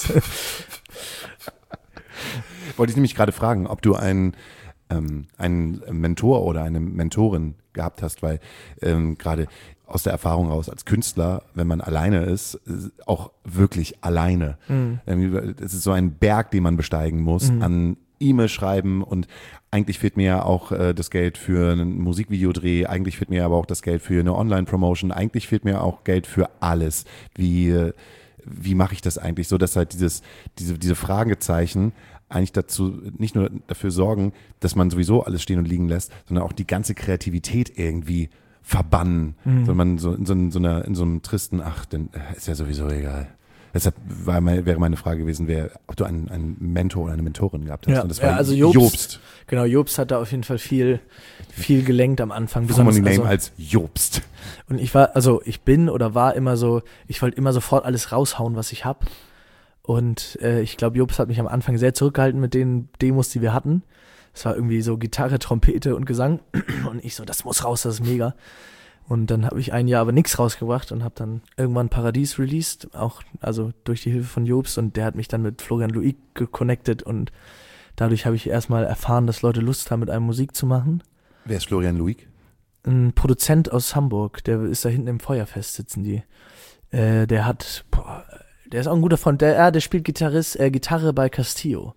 Wollte ich nämlich gerade fragen, ob du einen, ähm, einen Mentor oder eine Mentorin gehabt hast, weil ähm, gerade aus der Erfahrung raus als Künstler, wenn man alleine ist, ist auch wirklich alleine. Mhm. Ähm, Es ist so ein Berg, den man besteigen muss, Mhm. an E-Mail schreiben und eigentlich fehlt mir ja auch äh, das Geld für einen Musikvideodreh, eigentlich fehlt mir aber auch das Geld für eine Online-Promotion, eigentlich fehlt mir auch Geld für alles. Wie, äh, wie mache ich das eigentlich so, dass halt dieses, diese, diese Fragezeichen eigentlich dazu nicht nur dafür sorgen, dass man sowieso alles stehen und liegen lässt, sondern auch die ganze Kreativität irgendwie verbannen. Mhm. Sondern man so in so, in so einer, in so einem tristen, ach, dann ist ja sowieso egal. Deshalb war mein, wäre meine Frage gewesen, wer, ob du einen, einen Mentor oder eine Mentorin gehabt hast. Ja, Und das war ja, also Jobst, Jobst. Genau, Jobst hat da auf jeden Fall viel, viel gelenkt am Anfang. Commonly besonders, name also, als Jobst. und ich war, also ich bin oder war immer so, ich wollte immer sofort alles raushauen, was ich hab. Und äh, ich glaube, Jobst hat mich am Anfang sehr zurückgehalten mit den Demos, die wir hatten. Es war irgendwie so Gitarre, Trompete und Gesang. Und ich so, das muss raus, das ist mega. Und dann habe ich ein Jahr aber nichts rausgebracht und habe dann irgendwann Paradies released, auch also durch die Hilfe von Jobst. Und der hat mich dann mit Florian Luig geconnected. Und dadurch habe ich erstmal erfahren, dass Leute Lust haben, mit einem Musik zu machen. Wer ist Florian Luig? Ein Produzent aus Hamburg, der ist da hinten im Feuerfest, sitzen die. Äh, der hat, boah, der ist auch ein guter Freund. Der, ja, der spielt Gitarrist, äh, Gitarre bei Castillo.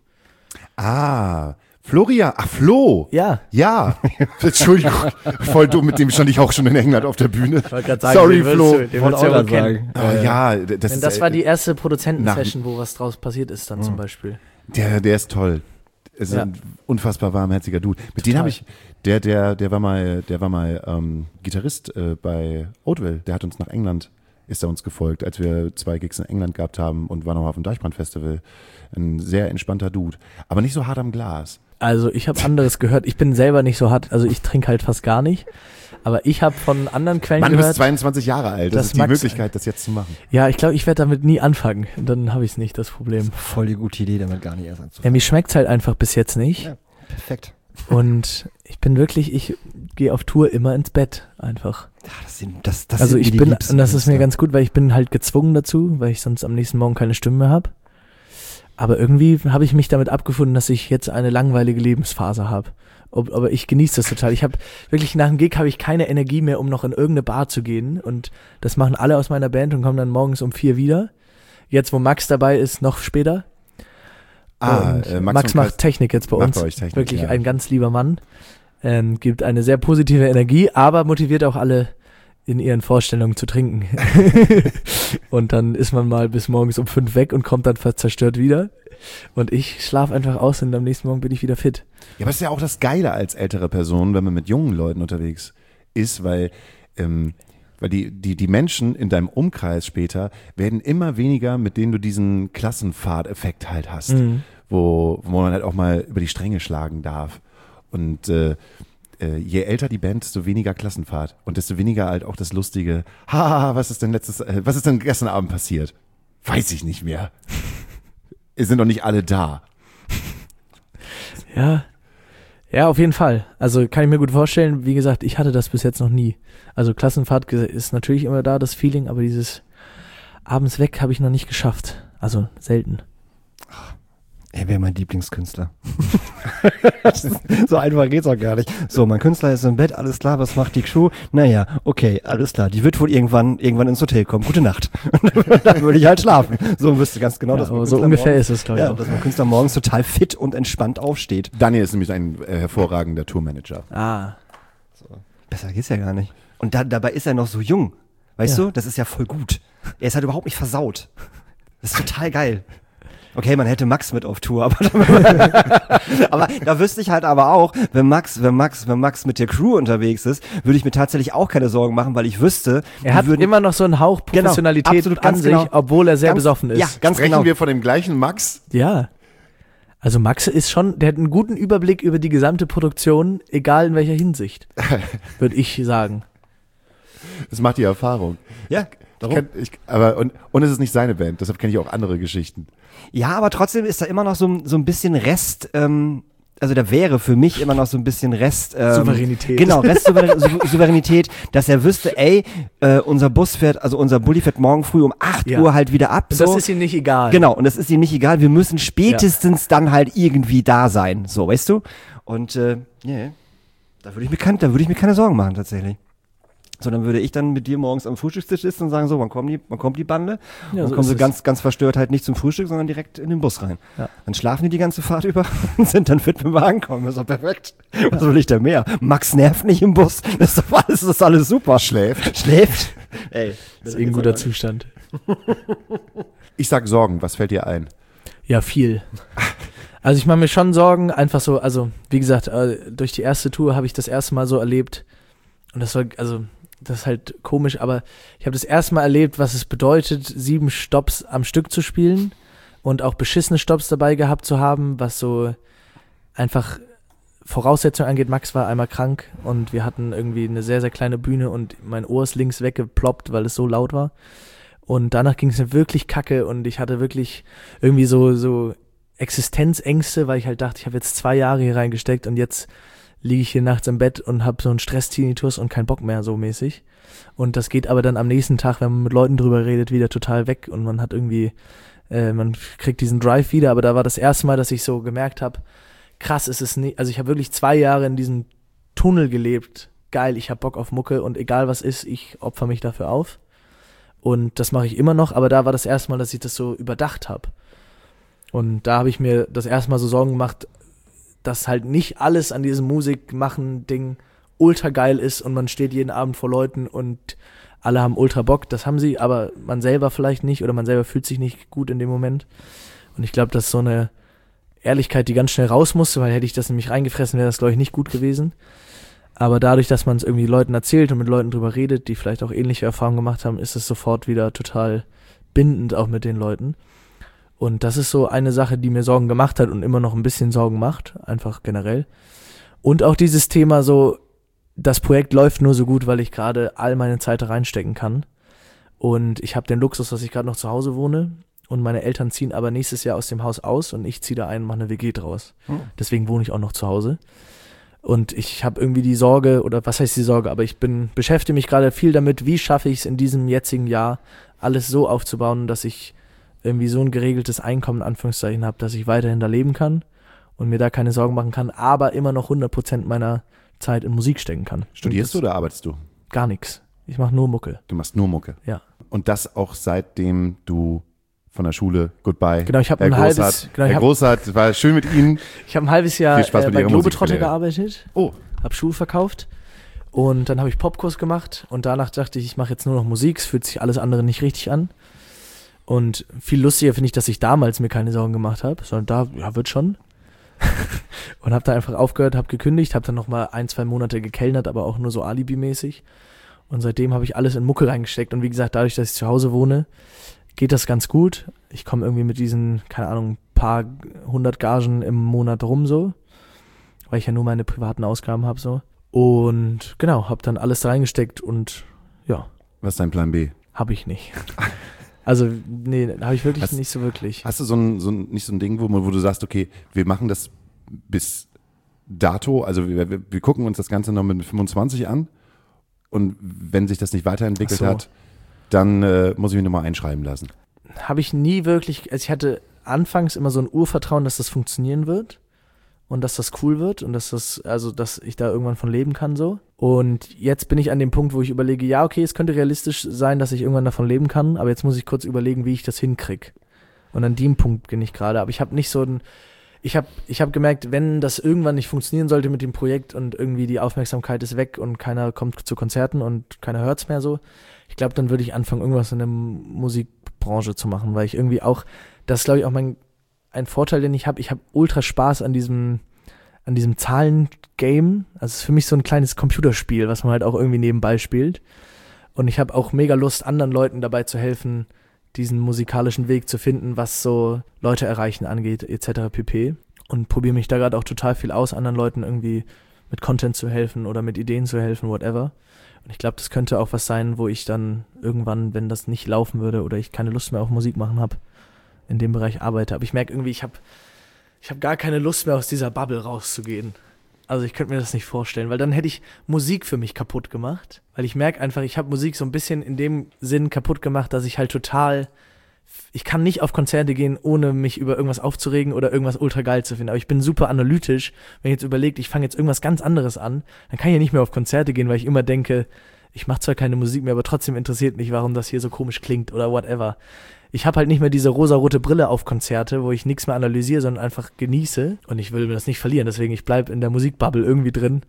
Ah, Florian, ach Flo. Ja. Ja, Entschuldigung, voll dumm, mit dem stand ich auch schon in England auf der Bühne. Ich wollte gerade sagen, Sorry, den würdest Flo. du, den würdest du ja wohl kennen. Ah, ja, das, Denn ist, das äh, war die erste Produzenten-Session, wo was draus passiert ist dann zum Beispiel. Der, der ist toll. Ist Ja. ein unfassbar warmherziger Dude. Mit Total. dem habe ich, der, der, der war mal, der war mal ähm, Gitarrist äh, bei Oatville. Der hat uns nach England, ist er uns gefolgt, als wir zwei Gigs in England gehabt haben und war noch auf dem Deichbrand-Festival. Ein sehr entspannter Dude, aber nicht so hart am Glas. Also ich habe anderes gehört. Ich bin selber nicht so hart, also ich trinke halt fast gar nicht. Aber ich habe von anderen Quellen Mann, du bist gehört. zweiundzwanzig Jahre alt. Das, das ist die Max- Möglichkeit, das jetzt zu machen. Ja, ich glaube, ich werde damit nie anfangen. Dann habe ich es nicht, das Problem. Voll die gute Idee, damit gar nicht erst Ja, anzufangen. mir schmeckt's halt einfach bis jetzt nicht. Ja, perfekt. Und ich bin wirklich, ich gehe auf Tour immer ins Bett einfach. Ja, das sind, das, das also sind ich mir die bin, liebsten und das ist mir Künstler. ganz gut, weil ich bin halt gezwungen dazu, weil ich sonst am nächsten Morgen keine Stimme mehr habe. Aber irgendwie habe ich mich damit abgefunden, dass ich jetzt eine langweilige Lebensphase habe. Ob, aber ich genieße das total. Ich habe wirklich nach dem Gig habe ich keine Energie mehr, um noch in irgendeine Bar zu gehen. Und das machen alle aus meiner Band und kommen dann morgens um vier wieder. Jetzt, wo Max dabei ist, noch später. Ah, Und äh, Max, Max macht Kreis- Technik jetzt bei macht uns. bei euch Technik, Wirklich ja. ein ganz lieber Mann. Ähm, gibt eine sehr positive Energie, aber motiviert auch alle in ihren Vorstellungen zu trinken. Und dann ist man mal bis morgens um fünf weg und kommt dann fast zerstört wieder. Und ich schlafe einfach aus und am nächsten Morgen bin ich wieder fit. Ja, aber das ist ja auch das Geile als ältere Person, wenn man mit jungen Leuten unterwegs ist, weil, ähm, weil die, die, die Menschen in deinem Umkreis später werden immer weniger, mit denen du diesen Klassenfahrt-Effekt halt hast, Mhm. wo, wo man halt auch mal über die Stränge schlagen darf. Und äh, äh, je älter die Band, desto weniger Klassenfahrt und desto weniger halt auch das lustige, ha, was ist denn letztes, äh, was ist denn gestern Abend passiert? Weiß ich nicht mehr. Es sind doch nicht alle da. Ja. Ja, auf jeden Fall. Also kann ich mir gut vorstellen. Wie gesagt, ich hatte das bis jetzt noch nie. Also Klassenfahrt ge- ist natürlich immer da, das Feeling, aber dieses abends weg habe ich noch nicht geschafft. Also selten. Er wäre mein Lieblingskünstler. So einfach geht's auch gar nicht. So, mein Künstler ist im Bett, alles klar, was macht die Crew? Naja, okay, alles klar. Die wird wohl irgendwann irgendwann ins Hotel kommen. Gute Nacht. Dann würde ich halt schlafen. So wüsste ganz genau, Ja, dass mein aber so Künstler ungefähr morgens, ist es, glaube ich. ja, auch. dass mein Künstler morgens total fit und entspannt aufsteht. Daniel ist nämlich ein äh, hervorragender Tourmanager. Ah. Besser geht's ja gar nicht. Und da, dabei ist er noch so jung. Weißt Ja. du? Das ist ja voll gut. Er ist halt überhaupt nicht versaut. Das ist total geil. Okay, man hätte Max mit auf Tour, aber, aber da wüsste ich halt aber auch, wenn Max, wenn Max, wenn Max mit der Crew unterwegs ist, würde ich mir tatsächlich auch keine Sorgen machen, weil ich wüsste, Er die hat würden, immer noch so einen Hauch Genau, Professionalität absolut, an ganz sich, genau. obwohl er sehr Ganz- besoffen ist. ja, ganz Sprechen genau. wir von dem gleichen Max? Ja. Also Max ist schon, der hat einen guten Überblick über die gesamte Produktion, egal in welcher Hinsicht, würde ich sagen. Das macht die Erfahrung. Ja, Ich darum. kenn, ich, aber und, und es ist nicht seine Band, deshalb kenne ich auch andere Geschichten. Ja, aber trotzdem ist da immer noch so, so ein bisschen Rest, ähm, also da wäre für mich immer noch so ein bisschen Rest. Ähm, Souveränität. Genau, Restsouveränität, dass er wüsste, ey, äh, unser Bus fährt, also unser Bulli fährt morgen früh um acht Ja. Uhr halt wieder ab. Und So. das ist ihm nicht egal. Genau, und das ist ihm nicht egal, wir müssen spätestens dann halt irgendwie da sein, so, weißt du? Und, äh, yeah, da würde ich mir kein, da würde ich mir keine Sorgen machen, tatsächlich. So, dann würde ich dann mit dir morgens am Frühstückstisch sitzen und sagen, so, wann kommen die, wann kommt die Bande? Ja, und so kommen ist sie es. ganz, ganz verstört halt nicht zum Frühstück, sondern direkt in den Bus rein. Ja. Dann schlafen die die ganze Fahrt über und sind dann fit, wenn wir ankommen. Das ist doch perfekt. Was will ich da mehr? Max nervt nicht im Bus. Das ist doch alles, das ist alles super. Schläft. Schläft. Ey. Das ist eh ein guter Zustand. Ich sag Sorgen, was fällt dir ein? Ja, viel. Also ich mache mir schon Sorgen, einfach so, also wie gesagt, äh, durch die erste Tour habe ich das erste Mal so erlebt und das war, also das ist halt komisch, aber ich habe das erste Mal erlebt, was es bedeutet, sieben Stops am Stück zu spielen und auch beschissene Stops dabei gehabt zu haben, was so einfach Voraussetzungen angeht. Max war einmal krank und wir hatten irgendwie eine sehr, sehr kleine Bühne und mein Ohr ist links weggeploppt, weil es so laut war. Und danach ging es mir wirklich kacke und ich hatte wirklich irgendwie so, so Existenzängste, weil ich halt dachte, ich habe jetzt zwei Jahre hier reingesteckt und jetzt liege ich hier nachts im Bett und habe so einen Stress-Tinnitus und keinen Bock mehr so mäßig. Und das geht aber dann am nächsten Tag, wenn man mit Leuten drüber redet, wieder total weg und man hat irgendwie, äh, man kriegt diesen Drive wieder. Aber da war das erste Mal, dass ich so gemerkt habe, krass ist es nicht, also ich habe wirklich zwei Jahre in diesem Tunnel gelebt. Geil, ich habe Bock auf Mucke und egal was ist, ich opfer mich dafür auf. Und das mache ich immer noch, aber da war das erste Mal, dass ich das so überdacht habe. Und da habe ich mir das erste Mal so Sorgen gemacht, dass halt nicht alles an diesem Musikmachen-Ding ultra geil ist und man steht jeden Abend vor Leuten und alle haben ultra Bock. Das haben sie, aber man selber vielleicht nicht oder man selber fühlt sich nicht gut in dem Moment. Und ich glaube, das ist so eine Ehrlichkeit, die ganz schnell raus musste, weil hätte ich das nämlich reingefressen, wäre das, glaube ich, nicht gut gewesen. Aber dadurch, dass man es irgendwie Leuten erzählt und mit Leuten drüber redet, die vielleicht auch ähnliche Erfahrungen gemacht haben, ist es sofort wieder total bindend auch mit den Leuten. Und das ist so eine Sache, die mir Sorgen gemacht hat und immer noch ein bisschen Sorgen macht, einfach generell. Und auch dieses Thema so, das Projekt läuft nur so gut, weil ich gerade all meine Zeit reinstecken kann. Und ich habe den Luxus, dass ich gerade noch zu Hause wohne und meine Eltern ziehen aber nächstes Jahr aus dem Haus aus und ich ziehe da ein und mache eine W G draus. Hm. Deswegen wohne ich auch noch zu Hause. Und ich habe irgendwie die Sorge, oder was heißt die Sorge, aber ich bin beschäftige mich gerade viel damit, wie schaffe ich es in diesem jetzigen Jahr, alles so aufzubauen, dass ich irgendwie so ein geregeltes Einkommen, in Anführungszeichen, habe, dass ich weiterhin da leben kann und mir da keine Sorgen machen kann, aber immer noch hundert Prozent meiner Zeit in Musik stecken kann. Studierst du oder arbeitest du? Gar nichts. Ich mache nur Mucke. Du machst nur Mucke? Ja. Und das auch seitdem du von der Schule, goodbye. Genau, ich habe ein Großart, halbes... Genau, Herr hab, Großart, war schön mit Ihnen. Ich habe ein halbes Jahr Viel Spaß äh, mit bei Ihrer Globetrotter Musikkarriere. gearbeitet. Oh. Habe Schuhe verkauft. Und dann habe ich Popkurs gemacht. Und danach dachte ich, ich mache jetzt nur noch Musik. Es fühlt sich alles andere nicht richtig an. Und viel lustiger finde ich, dass ich damals mir keine Sorgen gemacht habe. Sondern da, ja, wird schon. Und habe da einfach aufgehört, habe gekündigt. Habe dann nochmal ein, zwei Monate gekellnert, aber auch nur so Alibi-mäßig. Und seitdem habe ich alles in Mucke reingesteckt. Und wie gesagt, dadurch, dass ich zu Hause wohne, geht das ganz gut. Ich komme irgendwie mit diesen, keine Ahnung, paar hundert Gagen im Monat rum so, weil ich ja nur meine privaten Ausgaben habe so. Und genau, habe dann alles reingesteckt und ja. Was ist dein Plan B? Habe ich nicht. Also nee, habe ich wirklich hast, nicht so wirklich. Hast du so ein, so ein, nicht so ein Ding, wo, wo du sagst, okay, wir machen das bis dato, also wir, wir, wir gucken uns das Ganze noch mit fünfundzwanzig an und wenn sich das nicht weiterentwickelt so. hat, dann äh, muss ich mich nochmal einschreiben lassen. Habe ich nie wirklich, also ich hatte anfangs immer so ein Urvertrauen, dass das funktionieren wird und dass das cool wird und dass das, also dass ich da irgendwann von leben kann so. Und jetzt bin ich an dem Punkt, wo ich überlege, ja okay, es könnte realistisch sein, dass ich irgendwann davon leben kann, aber jetzt muss ich kurz überlegen, wie ich das hinkriege. Und an dem Punkt bin ich gerade, aber ich habe nicht so ein, ich habe ich hab gemerkt, wenn das irgendwann nicht funktionieren sollte mit dem Projekt und irgendwie die Aufmerksamkeit ist weg und keiner kommt zu Konzerten und keiner hört's mehr so, ich glaube, dann würde ich anfangen, irgendwas in der Musikbranche zu machen, weil ich irgendwie auch, das ist glaube ich auch mein, ein Vorteil, den ich habe, ich habe ultra Spaß an diesem, an diesem Zahlen-Game, also es ist für mich so ein kleines Computerspiel, was man halt auch irgendwie nebenbei spielt und ich habe auch mega Lust, anderen Leuten dabei zu helfen, diesen musikalischen Weg zu finden, was so Leute erreichen angeht, et cetera pp. Und probiere mich da gerade auch total viel aus, anderen Leuten irgendwie mit Content zu helfen oder mit Ideen zu helfen, whatever. Und ich glaube, das könnte auch was sein, wo ich dann irgendwann, wenn das nicht laufen würde oder ich keine Lust mehr auf Musik machen habe, in dem Bereich arbeite. Aber ich merke irgendwie, ich habe ich hab gar keine Lust mehr, aus dieser Bubble rauszugehen. Also ich könnte mir das nicht vorstellen, weil dann hätte ich Musik für mich kaputt gemacht. Weil ich merke einfach, ich habe Musik so ein bisschen in dem Sinn kaputt gemacht, dass ich halt total, ich kann nicht auf Konzerte gehen, ohne mich über irgendwas aufzuregen oder irgendwas ultra geil zu finden. Aber ich bin super analytisch. Wenn ich jetzt überlegt, ich fange jetzt irgendwas ganz anderes an, dann kann ich ja nicht mehr auf Konzerte gehen, weil ich immer denke, ich mache zwar keine Musik mehr, aber trotzdem interessiert mich, warum das hier so komisch klingt oder whatever. Ich habe halt nicht mehr diese rosarote Brille auf Konzerte, wo ich nichts mehr analysiere, sondern einfach genieße. Und ich will mir das nicht verlieren, deswegen ich bleibe in der Musikbubble irgendwie drin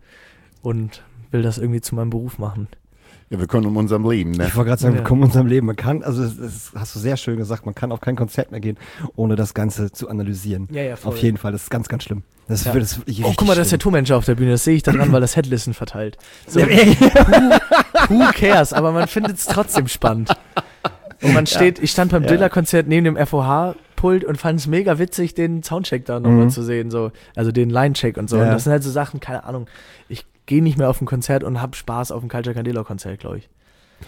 und will das irgendwie zu meinem Beruf machen. Ja, wir kommen um unserem Leben, ne? Ich wollte gerade sagen, Ja. wir kommen um unserem Leben. Man kann, also das, das hast du sehr schön gesagt, man kann auf kein Konzert mehr gehen, ohne das Ganze zu analysieren. Ja, ja, voll. Auf jeden Fall, das ist ganz, ganz schlimm. Das Ja. wird das wirklich Oh, guck mal, da ist der Tourmanager auf der Bühne. Das sehe ich daran, weil das Headlisten verteilt. So, Ja, who, who cares? Aber man findet es trotzdem spannend. Und man steht, ich stand beim Ja. Dilla-Konzert neben dem F O H-Pult und fand es mega witzig, den Soundcheck da nochmal Mhm. zu sehen. So. Also den Line-Check und so. Ja. Und das sind halt so Sachen, keine Ahnung. Ich gehe nicht mehr auf ein Konzert und hab Spaß auf dem Culture Candela-Konzert, glaube ich.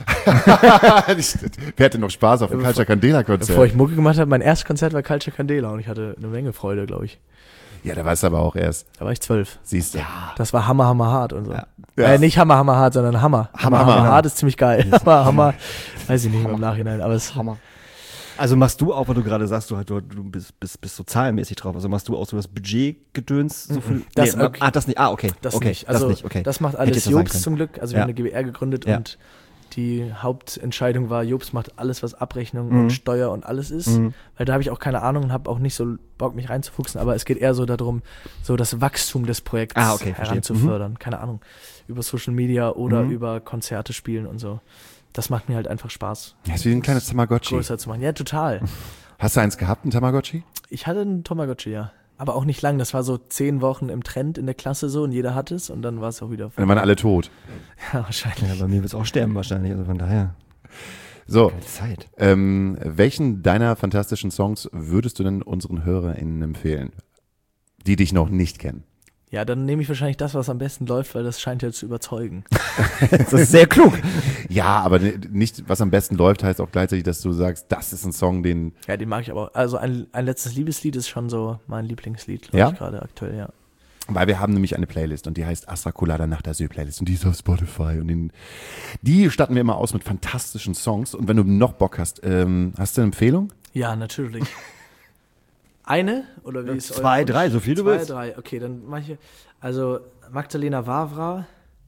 Wer hatte noch Spaß auf dem Culture Candela Bevor Konzert? ich Mucke gemacht habe, mein erstes Konzert war Culture Candela und ich hatte eine Menge Freude, glaube ich. Ja, da warst du aber auch erst, Da war ich zwölf. siehst du. Das war Hammer, Hammer, hart und so. Ja. Ja. Äh, nicht Hammer, Hammer, hart, sondern Hammer. Hammer, Hammer, hart ist ziemlich geil. Aber Hammer, weiß ich nicht mehr im Nachhinein, aber es Hammer. Also machst du auch, weil du gerade sagst, du, du, du bist, bist, bist so zahlenmäßig drauf, also machst du auch so das Budgetgedöns? So viel? Das- nee, okay. Ah, das nicht, ah, okay. Das okay, nicht. Also das nicht, okay. das macht Hätte alles ich so sagen Jobs können. zum Glück. Also wir Ja. haben eine G b R gegründet Ja. und die Hauptentscheidung war, Jobs macht alles, was Abrechnung Mhm. und Steuer und alles ist. Mhm. Weil da habe ich auch keine Ahnung und habe auch nicht so Bock, mich reinzufuchsen. Aber es geht eher so darum, so das Wachstum des Projekts Ah, okay, verstehe. heranzufördern. Keine Ahnung. Über Social Media oder Mhm. über Konzerte spielen und so. Das macht mir halt einfach Spaß, Das ist wie ein kleines Tamagotchi. größer zu machen. Ja, total. Hast du eins gehabt, ein Tamagotchi? Ich hatte einen Tamagotchi, ja. Aber auch nicht lang. Das war so zehn Wochen im Trend in der Klasse so und jeder hat es und dann war es auch wieder Dann waren alle tot. Ja, wahrscheinlich. Ja, bei mir wird es auch sterben wahrscheinlich, also von daher. So, Keine Zeit. ähm, welchen deiner fantastischen Songs würdest du denn unseren HörerInnen empfehlen, die dich noch nicht kennen? Ja, dann nehme ich wahrscheinlich das, was am besten läuft, weil das scheint ja zu überzeugen. Das ist sehr klug. Ja, aber ne- nicht, was am besten läuft, heißt auch gleichzeitig, dass du sagst, das ist ein Song, den, Ja, den mag ich aber auch. Also ein, ein letztes Liebeslied ist schon so mein Lieblingslied, glaube Ja? ich, gerade aktuell, ja. weil wir haben nämlich eine Playlist und die heißt Astra Colada Nacht Asyl Playlist und die ist auf Spotify und den, die statten wir immer aus mit fantastischen Songs und wenn du noch Bock hast, ähm, hast du eine Empfehlung? Ja, natürlich. Eine? Oder wie ist euer Zwei, Wunsch? drei, so viel du Zwei, willst. drei, okay, dann mache ich. Also Magdalena Wawra,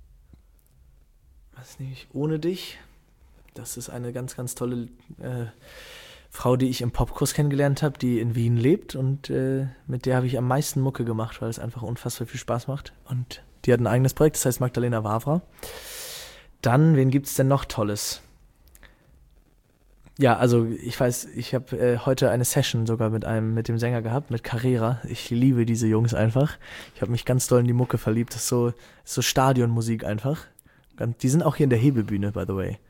was nehme ich? Ohne dich. Das ist eine ganz, ganz tolle äh, Frau, die ich im Popkurs kennengelernt habe, die in Wien lebt und äh, mit der habe ich am meisten Mucke gemacht, weil es einfach unfassbar viel Spaß macht. Und die hat ein eigenes Projekt, das heißt Magdalena Wawra. Dann, wen gibt's denn noch Tolles? Ja, also ich weiß, ich habe äh, heute eine Session sogar mit einem, mit dem Sänger gehabt, mit Carrera. Ich liebe diese Jungs einfach. Ich habe mich ganz doll in die Mucke verliebt. Das ist so, ist so Stadionmusik einfach. Ganz, die sind auch hier in der Hebebühne, by the way.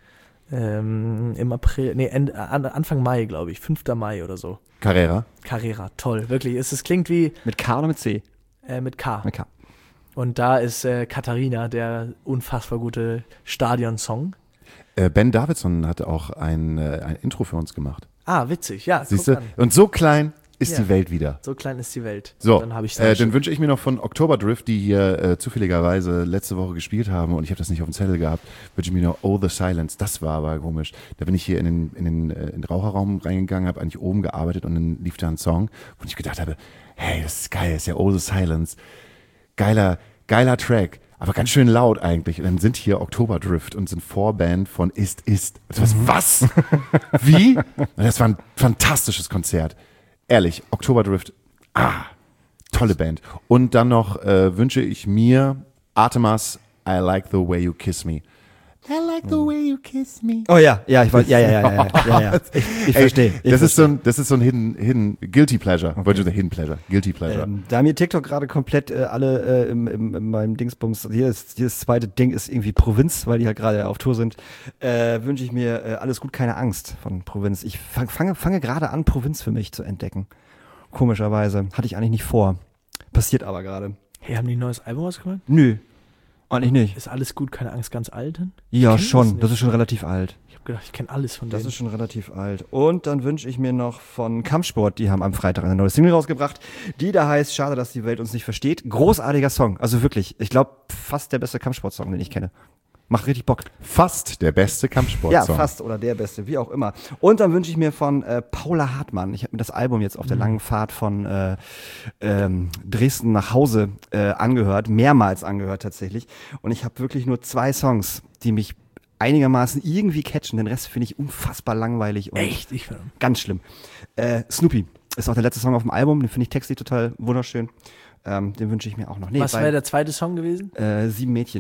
Ähm, Im April, nee, Ende, an, Anfang Mai, glaube ich, fünfter Mai oder so. Carrera? Carrera, toll, wirklich. Es, es klingt wie Mit K oder mit C? äh, mit K. Mit K. Und da ist äh, Katharina, der unfassbar gute Stadionsong. Äh, Ben Davidson hat auch ein, äh, ein Intro für uns gemacht. Ah, witzig, ja, Siehst guck du? an. Und so klein ist Ja. die Welt wieder. So klein ist die Welt. So, dann habe ich äh, dann wünsche ich mir noch von Oktoberdrift, die hier äh, zufälligerweise letzte Woche gespielt haben und ich habe das nicht auf dem Zettel gehabt, wünsche ich mir noch Oh the Silence. Das war aber komisch. Da bin ich hier in den, in den, äh, in den Raucherraum reingegangen, habe eigentlich oben gearbeitet und dann lief da ein Song, wo ich gedacht habe, hey, das ist geil, das ist ja Oh the Silence. Geiler, geiler Track. Aber ganz schön laut eigentlich. Und dann sind hier Oktoberdrift und sind Vorband von Ist Ist. Was? was? Wie? Und das war ein fantastisches Konzert. Ehrlich, Oktoberdrift, ah, tolle Band. Und dann noch äh, wünsche ich mir Artemas, I Like the Way You Kiss Me. I like the way you kiss me. Oh ja, ja, ich weiß, ja, ja, ja, ja, ja, ja. Ich, ich Ey, verstehe. Ich Das ist so ein, das ist so ein Hidden, Hidden, Guilty Pleasure. Wollte ich sagen, Hidden Pleasure. Guilty Pleasure. Ähm, da mir TikTok gerade komplett äh, alle äh, im, im, in meinem Dingsbums, jedes, jedes zweite Ding ist irgendwie Provinz, weil die halt gerade auf Tour sind, äh, wünsche ich mir äh, alles gut, keine Angst von Provinz. Ich fang, fange, fange gerade an, Provinz für mich zu entdecken. Komischerweise. Hatte ich eigentlich nicht vor. Passiert aber gerade. Hey, haben die ein neues Album rausgebracht? Nö. Eigentlich nicht. Ist alles gut, keine Angst, ganz alten? Ja, kenn das schon. nicht. Das ist schon relativ alt. Ich habe gedacht, ich kenne alles von Das denen. ist schon relativ alt. Und dann wünsche ich mir noch von Kampfsport, die haben am Freitag eine neue Single rausgebracht, die da heißt Schade, dass die Welt uns nicht versteht. Großartiger Song. Also wirklich, ich glaube, fast der beste Kampfsport-Song, den ich kenne. Macht richtig Bock. Fast der beste Kampfsportsong. Ja, fast oder der beste, wie auch immer. Und dann wünsche ich mir von äh, Paula Hartmann, ich habe mir das Album jetzt auf der langen Fahrt von äh, ähm, Dresden nach Hause äh, angehört, mehrmals angehört tatsächlich. Und ich habe wirklich nur zwei Songs, die mich einigermaßen irgendwie catchen. Den Rest finde ich unfassbar langweilig und Echt? Ich find, ganz schlimm. Äh, Snoopy ist auch der letzte Song auf dem Album, den finde ich textlich total wunderschön. Ähm, den wünsche ich mir auch noch. Nee, was bei, wäre der zweite Song gewesen? äh, Sieben Mädchen.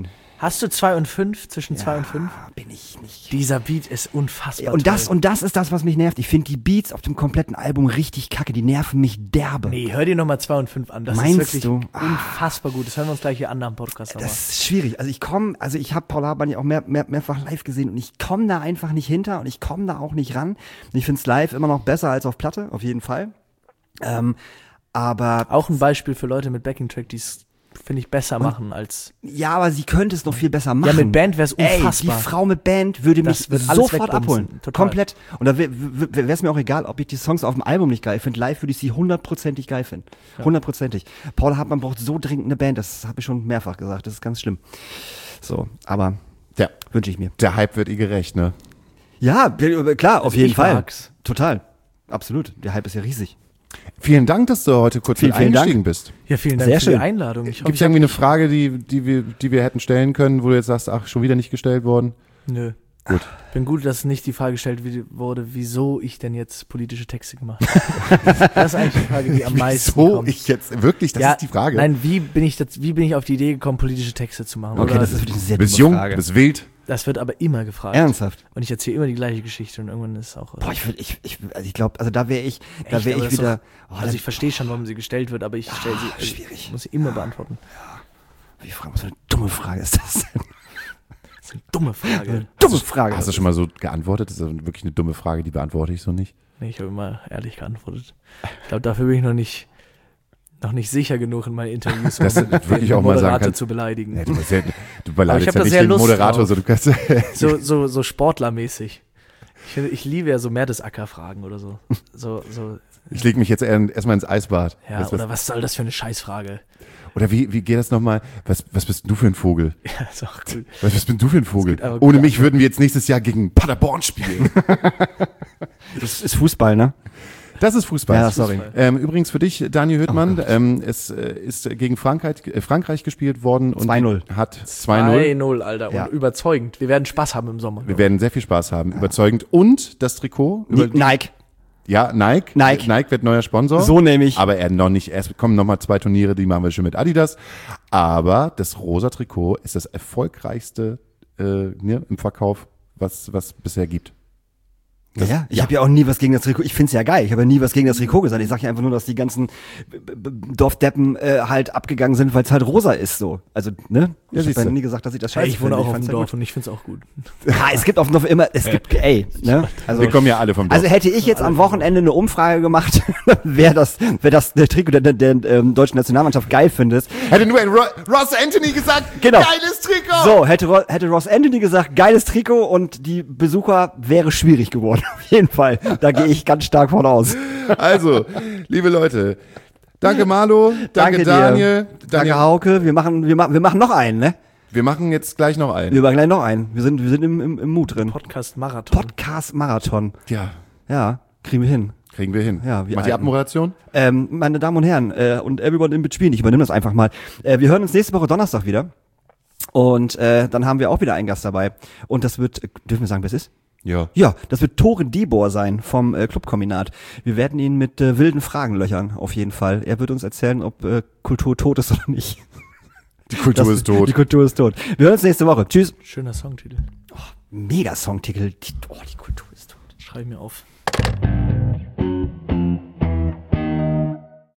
Hast du zwei und fünf, zwischen zwei und fünf? Bin ich nicht. Dieser Beat ist unfassbar Und das, toll. und das ist das, was mich nervt. Ich finde die Beats auf dem kompletten Album richtig kacke. Die nerven mich derbe. Nee, hör dir nochmal zwei und fünf an. Das Meinst ist wirklich du? unfassbar gut. Das hören wir uns gleich hier an am Podcast nochmal. Das ist schwierig. Also ich komme, also ich habe Paul Hartmann ja auch mehr, mehr, mehrfach live gesehen und ich komme da einfach nicht hinter und ich komme da auch nicht ran. Und ich finde es live immer noch besser als auf Platte, auf jeden Fall. Ähm, aber Auch ein Beispiel für Leute mit Backing-Track, die es, finde ich, besser machen als... ja, aber sie könnte es noch viel besser machen. Ja, mit Band wäre es unfassbar. Ey, die Frau mit Band würde mich Das wird alles sofort wegbumsen. abholen. Total. Komplett. Und da wäre es mir auch egal, ob ich die Songs auf dem Album nicht geil finde. Live würde ich sie hundertprozentig geil finden. Hundertprozentig. Paul Hartmann braucht so dringend eine Band. Das habe ich schon mehrfach gesagt. Das ist ganz schlimm. So, aber Ja, wünsche ich mir. der Hype wird ihr gerecht, ne? Ja, klar, auf Also jeden ich Fall. mag's. Total. Absolut. Der Hype ist ja riesig. Vielen Dank, dass du heute kurz Vielen, mit vielen eingestiegen bist. Ja, vielen Dank Sehr für die schön. Einladung. Ich hoffe, Gibt es ich hab- irgendwie eine Frage, die, die, wir, die wir hätten stellen können, wo du jetzt sagst, ach, schon wieder nicht gestellt worden? Nö. Gut. Bin gut, dass nicht die Frage gestellt wie- wurde, wieso ich denn jetzt politische Texte gemacht habe. Das ist eigentlich die Frage, die am meisten Wieso kommt. ich jetzt, wirklich, das ja, ist die Frage. Nein, wie bin ich das, wie bin ich auf die Idee gekommen, politische Texte zu machen? Okay, Oder, das ist wirklich eine sehr Du bist dumme jung, Frage. du bist wild. das wird aber immer gefragt. Ernsthaft? Und ich erzähle immer die gleiche Geschichte und irgendwann ist es auch. äh, Boah, ich, würd- ich, ich, also ich glaube, also da wäre ich, da echt, wäre aber ich das ist wieder. doch- also ich verstehe schon, warum sie gestellt wird, aber ich stelle sie, also schwierig. ich muss sie immer beantworten. Wie Frage, was für eine dumme Frage ist das denn? Das ist eine dumme Frage. Dumme Frage. Hast du schon mal so geantwortet? Das ist wirklich eine dumme Frage, die beantworte ich so nicht. Nee, ich habe immer ehrlich geantwortet. Ich glaube, dafür bin ich noch nicht, noch nicht sicher genug in meinen Interviews, um Dass du den wirklich auch mal sagen Moderator kannst- zu beleidigen. Ja, du, bist ja, du Aber ich beleidigst hab ja da nicht sehr den Lust Moderator, drauf. so du kannst. So, so, so sportlermäßig. Ich, finde, ich liebe ja so Mertesacker-Fragen oder so. So, so, Ich lege mich jetzt eher- erstmal ins Eisbad. ja, was, was, oder was soll das für eine Scheißfrage? oder wie, wie geht das nochmal? Was, was bist du für ein Vogel? Ja, ist auch gut. Was, was bist du für ein Vogel? gibt aber Ohne gute mich würden wir jetzt nächstes Jahr gegen Paderborn spielen. Das ist Fußball, ne? Das ist Fußball. Ja, sorry. Ähm, übrigens für dich, Daniel Hüttmann, ähm, es äh, ist gegen Frankreich, äh, Frankreich gespielt worden und zwei null. hat zwei null. zwei null, Alter. Und Ja. überzeugend. Wir werden Spaß haben im Sommer. Wir werden sehr viel Spaß haben, überzeugend. Und das Trikot, über, Nike. ja, Nike. Nike. Nike wird neuer Sponsor. So nämlich. Aber er noch nicht, erst kommen noch mal zwei Turniere, die machen wir schon mit Adidas. Aber das rosa Trikot ist das erfolgreichste äh, ne, im Verkauf, was was bisher gibt. Ja, ja, ich habe ja auch nie was gegen das Trikot. Ich find's ja geil. Ich habe ja nie was gegen das Trikot gesagt. Ich sage ja einfach nur, dass die ganzen B- B- Dorfdeppen äh, halt abgegangen sind, weil es halt rosa ist so. Also, ne? Ich habe siehst ja du. nie gesagt, dass ich das Hey, scheiße ich wohne finde. auch auf fand's dem ja Dorf gut. und ich finde es auch gut. Ja, es gibt auf dem Dorf immer, es gibt, ey, ne? Also, Wir kommen ja alle vom Dorf. also hätte ich jetzt am Wochenende eine Umfrage gemacht, wer das, wer das der Trikot der, der, der ähm, deutschen Nationalmannschaft geil findet. Hätte nur ein Ro Ross Anthony gesagt, Genau. geiles Trikot! So, hätte, Ro- hätte Ross Anthony gesagt, geiles Trikot und die Besucher wäre schwierig geworden. Auf jeden Fall. Da gehe ich ganz stark von aus. Also, liebe Leute, danke Marlo, danke, dir. Daniel. Danke Daniel. Hauke. Wir machen, wir machen, wir machen noch einen, ne? Wir machen jetzt gleich noch einen. Wir machen gleich noch einen. Wir sind, wir sind im, im, im Mut drin. Podcast Marathon. Podcast Marathon. Ja, Ja, kriegen wir hin. kriegen wir hin. Ja, wir Mach die Alten. Abmoderation? Ähm, meine Damen und Herren äh, und everyone in between, ich übernehme das einfach mal. Äh, wir hören uns nächste Woche Donnerstag wieder. Und äh, dann haben wir auch wieder einen Gast dabei. Und das wird, äh, dürfen wir sagen, wer es ist? Ja. Ja, das wird Toren Dibor sein vom äh, Clubkombinat. Wir werden ihn mit äh, wilden Fragen löchern, auf jeden Fall. Er wird uns erzählen, ob äh, Kultur tot ist oder nicht. Die Kultur Das- ist tot. Die Kultur ist tot. Wir hören uns nächste Woche. Tschüss. Schöner Songtitel. Mega Songtitel. Die, oh, die Kultur ist tot. Schreib mir auf.